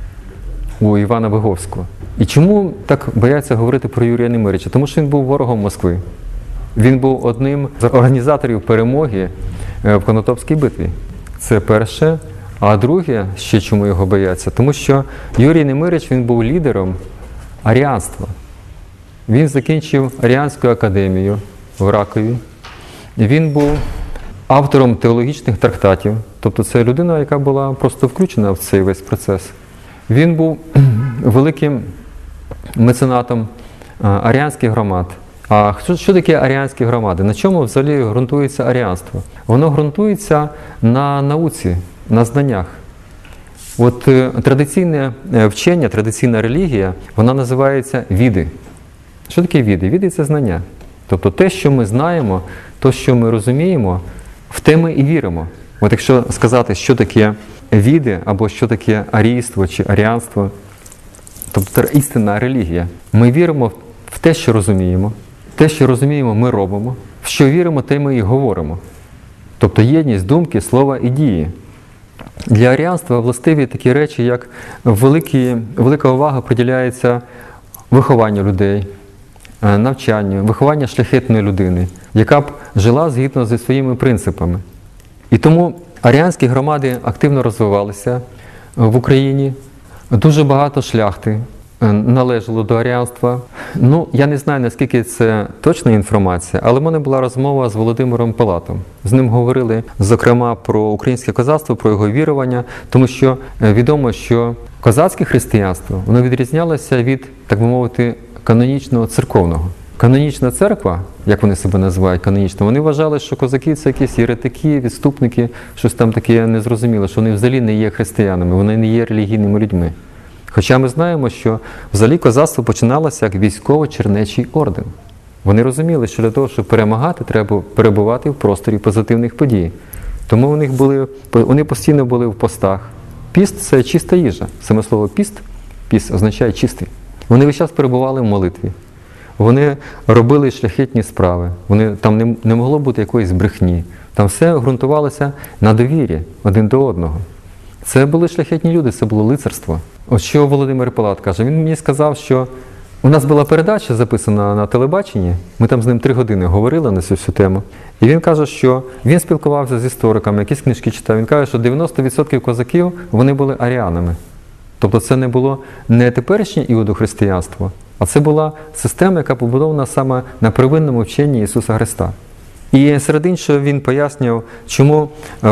у Івана Виговського. І чому так бояться говорити про Юрія Немирича? Тому що він був ворогом Москви. Він був одним з організаторів перемоги в Конотопській битві. Це перше. А друге, ще чому його бояться? Тому що Юрій Немирич, він був лідером аріанства. Він закінчив Аріанську академію в Ракові. Він був автором теологічних трактатів. Тобто це людина, яка була просто включена в цей весь процес. Він був великим меценатом аріанських громад. А що таке аріанські громади? На чому взагалі ґрунтується аріанство? Воно ґрунтується на науці, на знаннях. От традиційне вчення, традиційна релігія, вона називається віди. Що таке віди? Віди – це знання. Тобто те, що ми знаємо, те, що ми розуміємо, в те ми і віримо. От якщо сказати, що таке віди, або що таке арійство чи аріанство, тобто істинна релігія, ми віримо в те, що розуміємо. Те, що розуміємо, ми робимо. В що віримо, те ми і говоримо. Тобто єдність думки, слова і дії. Для аріанства властиві такі речі, як велика увага приділяється вихованню людей, навчанню, вихованню шляхетної людини, яка б жила згідно зі своїми принципами. І тому аріанські громади активно розвивалися в Україні. Дуже багато шляхти належало до аріанства. Ну, я не знаю, наскільки це точна інформація, але в мене була розмова з Володимиром Палатом. З ним говорили, зокрема, про українське козацтво, про його вірування, тому що відомо, що козацьке християнство, воно відрізнялося від, так би мовити, канонічного церковного. Канонічна церква, як вони себе називають, канонічна, вони вважали, що козаки – це якісь єретики, відступники, щось там таке незрозуміле, що вони взагалі не є християнами, вони не є релігійними людьми. Хоча ми знаємо, що взагалі козацтво починалося як військово-чернечий орден. Вони розуміли, що для того, щоб перемагати, треба перебувати в просторі позитивних подій. Тому вони постійно були в постах. Піст – це чиста їжа. Саме слово піст означає чистий. Вони весь час перебували в молитві. Вони робили шляхетні справи. Там не могло бути якоїсь брехні. Там все ґрунтувалося на довірі один до одного. Це були шляхетні люди, це було лицарство. От що Володимир Палат каже, він мені сказав, що у нас була передача записана на телебаченні, ми там з ним 3 години говорили на цю всю тему. І він каже, що він спілкувався з істориками, якісь книжки читав. Він каже, що 90% козаків, вони були аріанами. Тобто це не було не теперішнє іудохристиянство, а це була система, яка побудована саме на первинному вченні Ісуса Христа. І серед іншого він пояснював, чому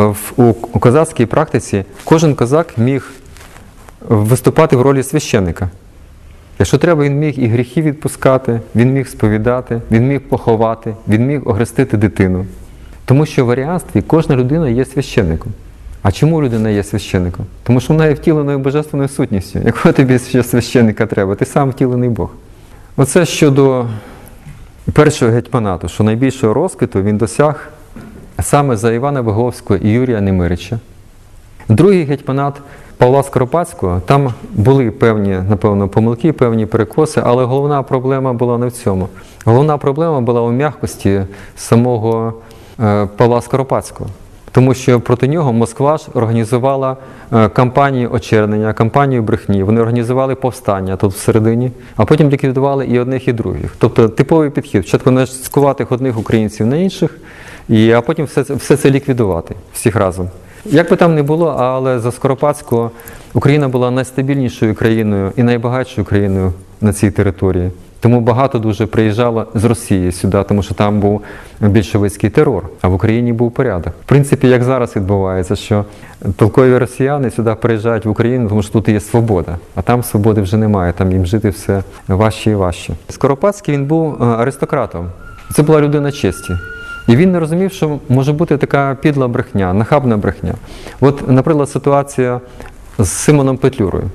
у козацькій практиці кожен козак міг виступати в ролі священника. Якщо треба, він міг і гріхи відпускати, він міг сповідати, він міг поховати, він міг охрестити дитину. Тому що в аріанстві кожна людина є священником. А чому людина є священником? Тому що вона є втіленою божественною сутністю. Якого тобі ще священника треба? Ти сам втілений Бог. Оце щодо першого гетьманату, що найбільшого розквіту він досяг саме за Івана Виговського і Юрія Немирича. Другий гетьманат Павла Скоропадського, там були певні, напевно, помилки, певні перекоси, але головна проблема була не в цьому. Головна проблема була у м'якості самого Павла Скоропадського. Тому що проти нього Москва ж організувала кампанію очернення, кампанію брехні. Вони організували повстання тут всередині, а потім ліквідували і одних, і других. Тобто типовий підхід. Спочатку нацькувати одних українців на інших, а потім все це ліквідувати, всіх разом. Як би там не було, але за Скоропадського Україна була найстабільнішою країною і найбагатшою країною на цій території. Тому багато дуже приїжджало з Росії сюди, тому що там був більшовицький терор, а в Україні був порядок. В принципі, як зараз відбувається, що толкові росіяни сюди приїжджають в Україну, тому що тут є свобода, а там свободи вже немає, там їм жити все важче і важче. Скоропадський, він був аристократом. Це була людина честі. І він не розумів, що може бути така підла брехня, нахабна брехня. От, наприклад, ситуація з Симоном Петлюрою.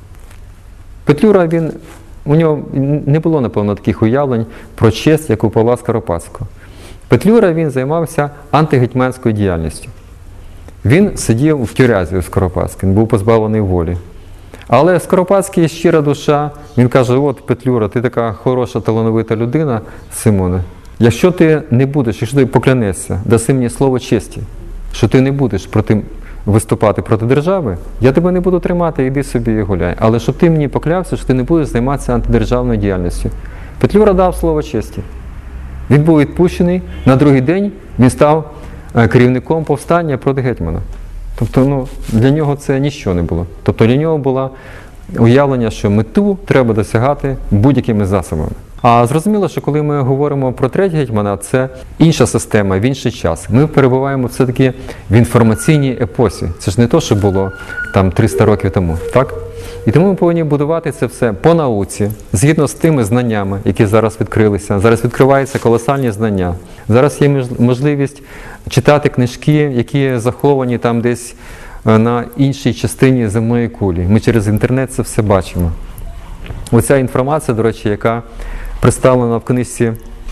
Петлюра, у нього не було, напевно, таких уявлень про честь, як у Павла Скоропадського. Петлюра, він займався антигетьманською діяльністю. Він сидів в тюрязі у Скоропадського, він був позбавлений волі. Але Скоропадський щира душа, він каже, от Петлюра, ти така хороша, талановита людина, Симоне. Якщо ти не будеш, якщо ти поклянешся, даси мені слово честі, що ти не будеш виступати проти держави, я тебе не буду тримати, іди собі і гуляй. Але щоб ти мені поклявся, що ти не будеш займатися антидержавною діяльністю. Петлюра дав слово честі. Він був відпущений, на другий день він став керівником повстання проти гетьмана. Тобто, для нього це ніщо не було. Тобто для нього було уявлення, що мету треба досягати будь-якими засобами. А зрозуміло, що коли ми говоримо про третій гетьманат, це інша система, в інший час. Ми перебуваємо все-таки в інформаційній епосі. Це ж не то, що було там 300 років тому, так? І тому ми повинні будувати це все по науці, згідно з тими знаннями, які зараз відкрилися. Зараз відкриваються колосальні знання. Зараз є можливість читати книжки, які заховані там десь на іншій частині земної кулі. Ми через інтернет це все бачимо. Оця інформація, до речі, яка представлена в книжці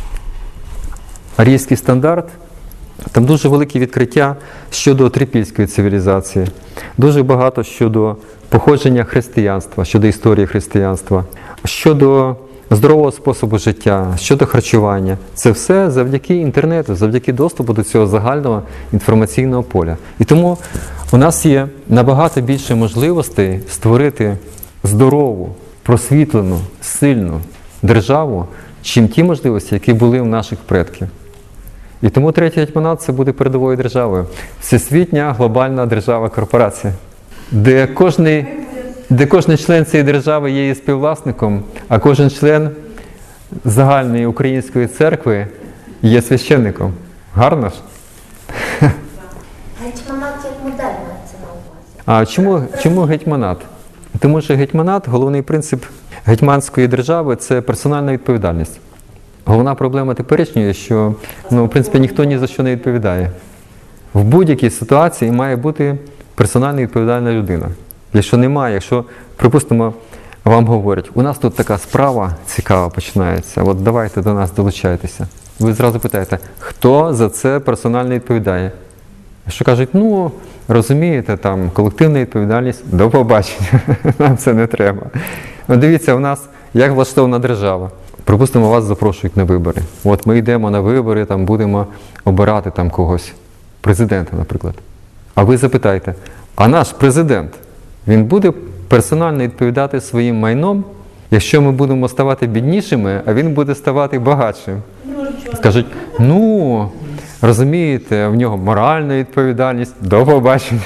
«Арійський стандарт», там дуже великі відкриття щодо трипільської цивілізації, дуже багато щодо походження християнства, щодо історії християнства, щодо здорового способу життя, щодо харчування. Це все завдяки інтернету, завдяки доступу до цього загального інформаційного поля. І тому у нас є набагато більше можливостей створити здорову, просвітлену, сильну державу, чим ті можливості, які були у наших предків. І тому третій гетьманат – це буде передовою державою. Всесвітня глобальна держава-корпорація, де кожний член цієї держави є її співвласником, а кожен член загальної української церкви є священником. Гарно ж? Гетьманат як модель мається на увазі. А чому гетьманат? Тому що гетьманат, головний принцип гетьманської держави – це персональна відповідальність. головна проблема теперішньої, що в принципі ніхто ні за що не відповідає. В будь-якій ситуації має бути персонально відповідальна людина. Якщо немає, якщо, припустимо, вам говорять, у нас тут така справа цікава починається, от давайте до нас долучайтеся. Ви зразу питаєте, хто за це персонально відповідає? Якщо кажуть, розумієте, там колективна відповідальність, до побачення, нам це не треба. Дивіться, у нас як влаштована держава. Припустимо, вас запрошують на вибори. От ми йдемо на вибори, там будемо обирати там когось, президента, наприклад. А ви запитаєте, а наш президент, він буде персонально відповідати своїм майном, якщо ми будемо ставати біднішими, а він буде ставати багатшим? Скажуть, розумієте, в нього моральна відповідальність, до побачення.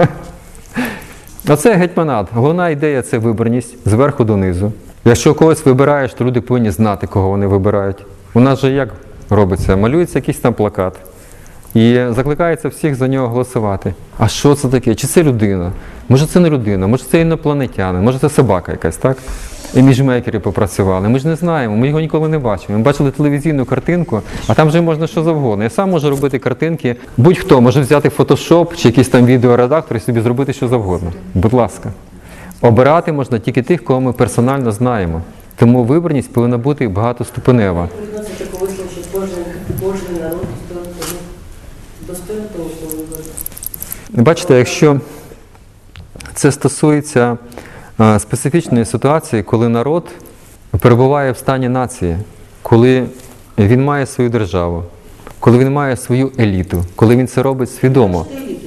Оце гетьманат. Головна ідея – це виборність зверху донизу. Якщо когось вибираєш, то люди повинні знати, кого вони вибирають. У нас же як робиться? Малюється якийсь там плакат. І закликається всіх за нього голосувати. А що це таке? Чи це людина? Може це не людина, може це інопланетянин, може це собака якась, так? Іміджмейкери попрацювали. Ми ж не знаємо, ми його ніколи не бачимо. Ми бачили телевізійну картинку, а там вже можна що завгодно. Я сам можу робити картинки. Будь-хто може взяти фотошоп чи якийсь там відеоредактор і собі зробити що завгодно. Будь ласка. Обирати можна тільки тих, кого ми персонально знаємо. Тому виборність повинна бути багатоступенева. Кожен народ достойний того, що вибору. Бачите, якщо це стосується специфічної ситуації, коли народ перебуває в стані нації, коли він має свою державу, коли він має свою еліту, коли він це робить свідомо.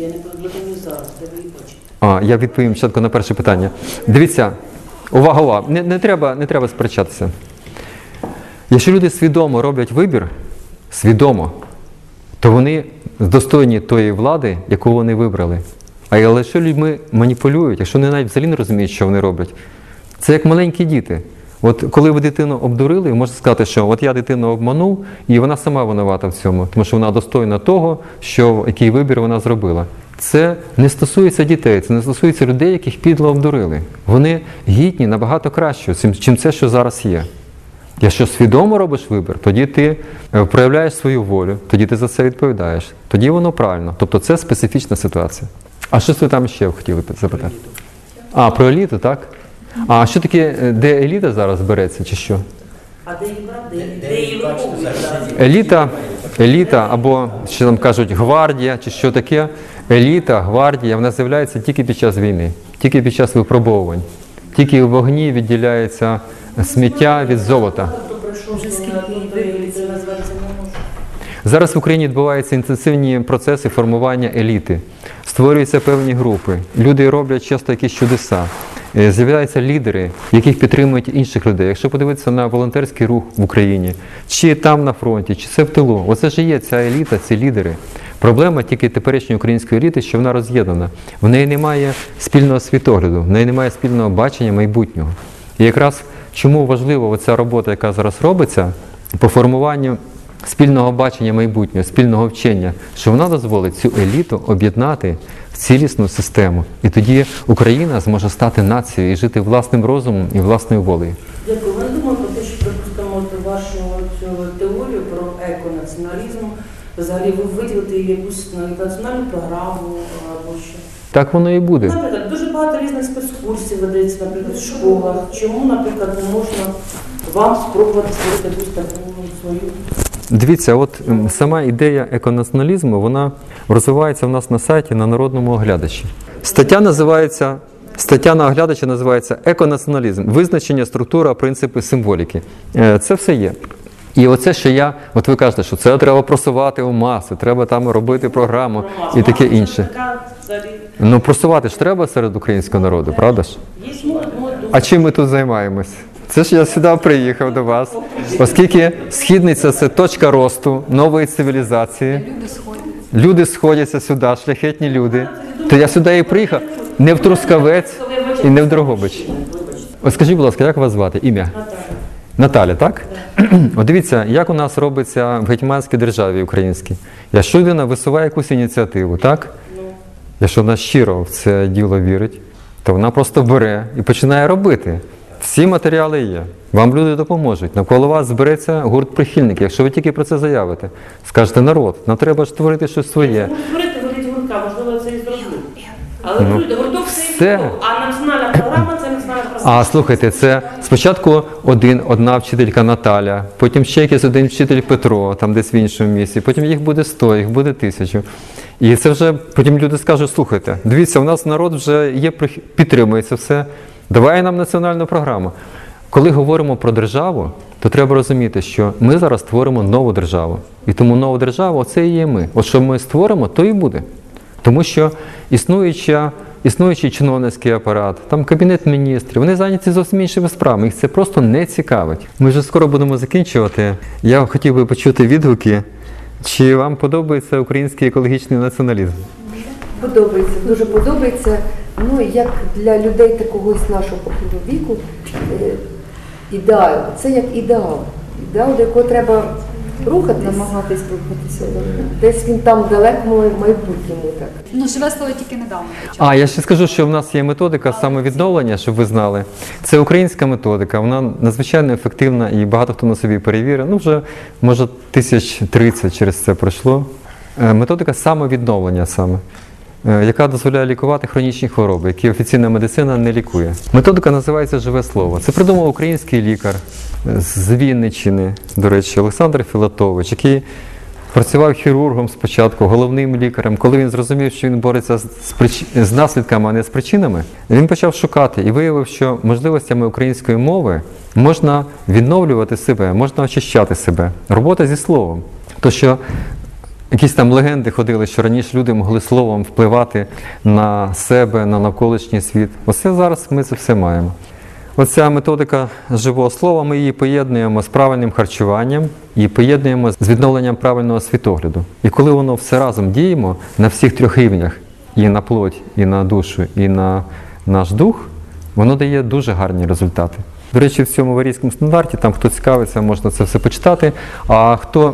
Я відповім спочатку на перше питання. Дивіться, увага, не треба сперечатися. Якщо люди свідомо роблять вибір, свідомо, то вони достойні тої влади, яку вони вибрали. Але якщо людьми маніпулюють, якщо вони навіть взагалі не розуміють, що вони роблять, це як маленькі діти. От коли ви дитину обдурили, можете сказати, що от я дитину обманув, і вона сама винувата в цьому, тому що вона достойна того, який вибір вона зробила. Це не стосується дітей, це не стосується людей, яких підло обдурили. Вони гідні набагато краще, чим це, що зараз є. Якщо свідомо робиш вибір, тоді ти проявляєш свою волю, тоді ти за це відповідаєш. Тоді воно правильно. Тобто це специфічна ситуація. А що ви там ще хотіли запитати? Про еліту, так? А що таке, де еліта зараз береться, чи що? А де її виховують? Еліта, або, що там кажуть, гвардія, чи що таке. Еліта, гвардія, вона з'являється тільки під час війни, тільки під час випробовувань. Тільки в вогні відділяється сміття від золота. Зараз в Україні відбуваються інтенсивні процеси формування еліти. Створюються певні групи. Люди роблять часто якісь чудеса. З'являються лідери, яких підтримують інших людей. Якщо подивитися на волонтерський рух в Україні, чи там на фронті, чи це в тилу, оце ж і є ця еліта, ці лідери. Проблема тільки теперішньої української еліти, що вона роз'єднана. В неї немає спільного світогляду, в неї немає спільного бачення майбутнього. І якраз чому важлива ця робота, яка зараз робиться, по формуванню спільного бачення майбутнього, спільного вчення, що вона дозволить цю еліту об'єднати в цілісну систему. І тоді Україна зможе стати нацією і жити власним розумом і власною волею. Дякую. Ви не думали про те, що, припустимо, вашу теорію про еконаціоналізм, взагалі ви виділите якусь національну програму або що? Так воно і буде. Наприклад, дуже багато різних спецкурсів ведеться, наприклад, в школах. Чому, наприклад, не можна вам спробувати створити якусь таку свою? Дивіться, от сама ідея еконаціоналізму, вона розвивається в нас на сайті на Народному оглядачі. Стаття на оглядачі називається «Еконаціоналізм. Визначення, структура, принципи, символіки». Це все є. І оце, що от ви кажете, що це треба просувати у маси, треба там робити програму і таке інше. Ну, просувати ж треба серед українського народу, правда ж? А чим ми тут займаємось? Це ж я сюди приїхав до вас, оскільки східниця – це точка росту нової цивілізації. Люди сходяться сюди, шляхетні люди. То я сюди і приїхав, не в Трускавець і не в Дрогобич. Ось скажіть, будь ласка, як вас звати? Ім'я? Наталя, так? От дивіться, як у нас робиться в гетьманській державі українській. Якщо людина висуває якусь ініціативу, так? Якщо вона щиро в це діло вірить, то вона просто бере і починає робити. всі матеріали є. Вам люди допоможуть. Навколо вас збереться гурт прихильників. Якщо ви тільки про це заявите, скажете, народ, нам треба ж творити щось своє. Створити великі гуртка, можливо, це і зроблю. Але гурток це це- і гурток, а національна програма це національна програма. А слухайте, це спочатку одна вчителька Наталя, потім ще якийсь один вчитель Петро, там десь в іншому місці, потім їх буде 100, їх буде 1000. І це вже потім люди скажуть, слухайте, дивіться, у нас народ вже є, підтримує це все, давай нам національну програму. Коли говоримо про державу, то треба розуміти, що ми зараз створимо нову державу. І тому нова держава – це і є ми. От що ми створимо, то і буде. Тому що існуючий чиновницький апарат, там Кабінет міністрів, вони зайняті зовсім іншими справами, їх це просто не цікавить. Ми вже скоро будемо закінчувати. Я хотів би почути відгуки, чи вам подобається український екологічний націоналізм? Подобається, дуже подобається. Ну, як для людей такого нашого похилого віку, ідеал. Це як ідеал. Ідеал, до якого треба рухатись. Намагатись рухатися. Десь він там в далекому майбутньому. Так. Ну, живе слово тільки недавно почав. А, я ще скажу, що в нас є методика самовідновлення, щоб ви знали. Це українська методика, вона надзвичайно ефективна і багато хто на собі перевірив. Ну, вже, може, 1030 через це пройшло. Методика самовідновлення саме, яка дозволяє лікувати хронічні хвороби, які офіційна медицина не лікує. Методика називається «Живе слово». Це придумав український лікар з Вінниччини, до речі, Олександр Філатович, який працював хірургом спочатку, головним лікарем. Коли він зрозумів, що він бореться з наслідками, а не з причинами, він почав шукати і виявив, що можливостями української мови можна відновлювати себе, можна очищати себе. Робота зі словом. То, що якісь там легенди ходили, що раніше люди могли словом впливати на себе, на навколишній світ. Оце зараз ми це все маємо. Оця методика живого слова, ми її поєднуємо з правильним харчуванням і поєднуємо з відновленням правильного світогляду. І коли воно все разом діємо на всіх 3 рівнях, і на плоть, і на душу, і на наш дух, воно дає дуже гарні результати. До речі, в цьому варійському стандарті, там хто цікавиться, можна це все почитати, а хто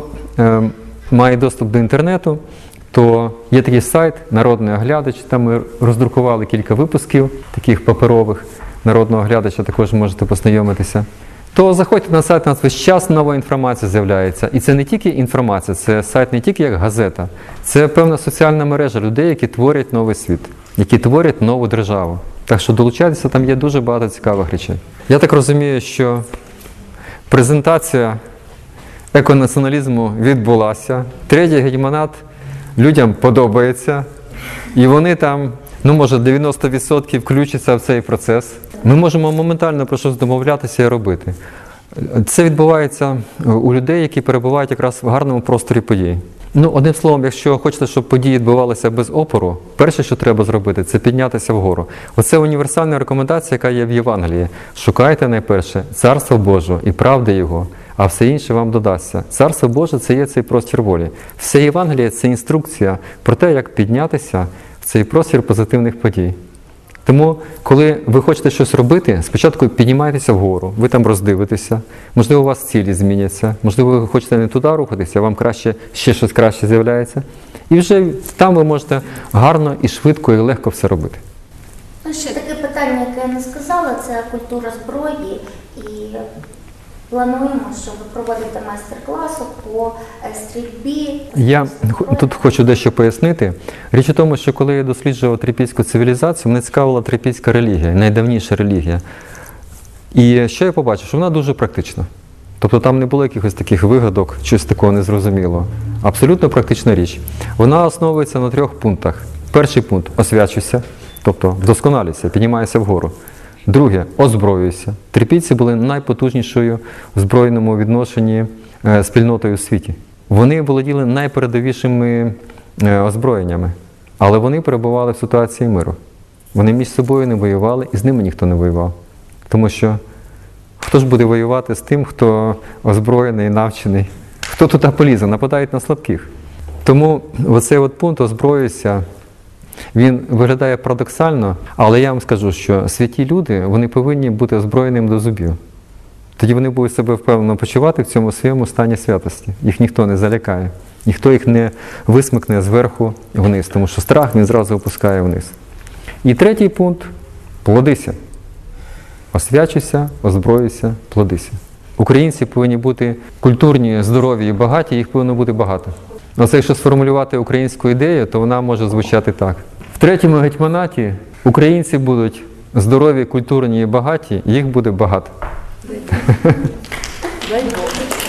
має доступ до інтернету, то є такий сайт «Народний оглядач», там ми роздрукували кілька випусків, таких паперових, «Народного оглядача», також можете познайомитися. То заходьте на сайт, у нас весь час нова інформація з'являється. І це не тільки інформація, це сайт не тільки як газета, це певна соціальна мережа людей, які творять новий світ, які творять нову державу. Так що долучайтеся, там є дуже багато цікавих речей. Я так розумію, що презентація еконаціоналізму відбулася. Третій гегемонат людям подобається. І вони там, ну може 90% включаться в цей процес. Ми можемо моментально про щось домовлятися і робити. Це відбувається у людей, які перебувають якраз в гарному просторі подій. Ну, одним словом, якщо хочете, щоб події відбувалися без опору, перше, що треба зробити, це піднятися вгору. Оце універсальна рекомендація, яка є в Євангелії. Шукайте найперше Царство Боже і правди Його, а все інше вам додасться. Царство Боже – це є цей простір волі. Все Євангеліє – це інструкція про те, як піднятися в цей простір позитивних подій. Тому, коли ви хочете щось робити, спочатку піднімайтеся вгору, ви там роздивитеся, можливо, у вас цілі зміняться, можливо, ви хочете не туди рухатися, вам краще, ще щось краще з'являється. І вже там ви можете гарно і швидко і легко все робити. Ну, ще таке питання, яке я не сказала, це культура зброї. І плануємо, що ви проводите майстер-класи по стрільбі. Я тут хочу дещо пояснити. Річ у тому, що коли я досліджував трипільську цивілізацію, мене цікавила трипільська релігія, найдавніша релігія. І що я побачив? Що вона дуже практична. Тобто там не було якихось таких вигадок, щось такого незрозумілого. Абсолютно практична річ. Вона основується на 3 пунктах. Перший пункт – освячуйся, тобто вдосконалюйся, піднімайся вгору. Друге – озброюйся. Трипільці були найпотужнішою в збройному відношенні спільнотою у світі. Вони володіли найпередовішими озброєннями, але вони перебували в ситуації миру. Вони між собою не воювали і з ними ніхто не воював. Тому що хто ж буде воювати з тим, хто озброєний, навчений? Хто туди полізе? Нападають на слабких. Тому оцей от пункт «озброюйся», він виглядає парадоксально, але я вам скажу, що святі люди, вони повинні бути озброєними до зубів. Тоді вони будуть себе впевнено почувати в цьому своєму стані святості. Їх ніхто не залякає, ніхто їх не висмикне зверху вниз, тому що страх він зразу опускає вниз. І третій пункт – плодися. освячуйся, озброюйся, плодися. Українці повинні бути культурні, здорові і багаті, їх повинно бути багато. Оце, якщо сформулювати українську ідею, то вона може звучати так. В третьому гетьманаті українці будуть здорові, культурні і багаті, їх буде багато. Дай Бог.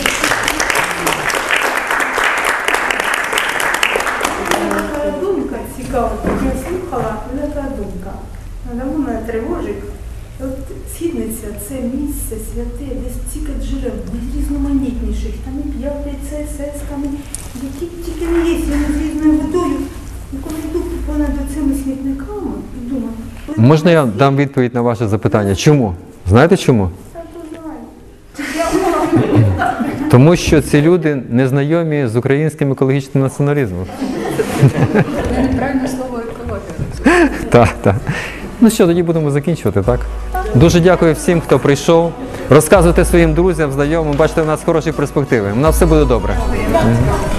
Думка цікава, я слухала, але така думка. Вона мене тривожить. От Східниця це місце святе, де стільки джерел, найрізноманітніших, там і п'ятий, ЦСС, там які тільки не є, вони з різною водою. І коли йду понад цими смітниками, і думаю, Можна я дам відповідь на ваше запитання? Чому? Знаєте чому? я то знаю. Тому що ці люди не знайомі з українським екологічним націоналізмом. Неправильне слово екологія. Так, так. Ну що, тоді будемо закінчувати, так? Дуже дякую всім, хто прийшов. Розказуйте своїм друзям, знайомим. Бачите, у нас хороші перспективи. У нас все буде добре. Мгм.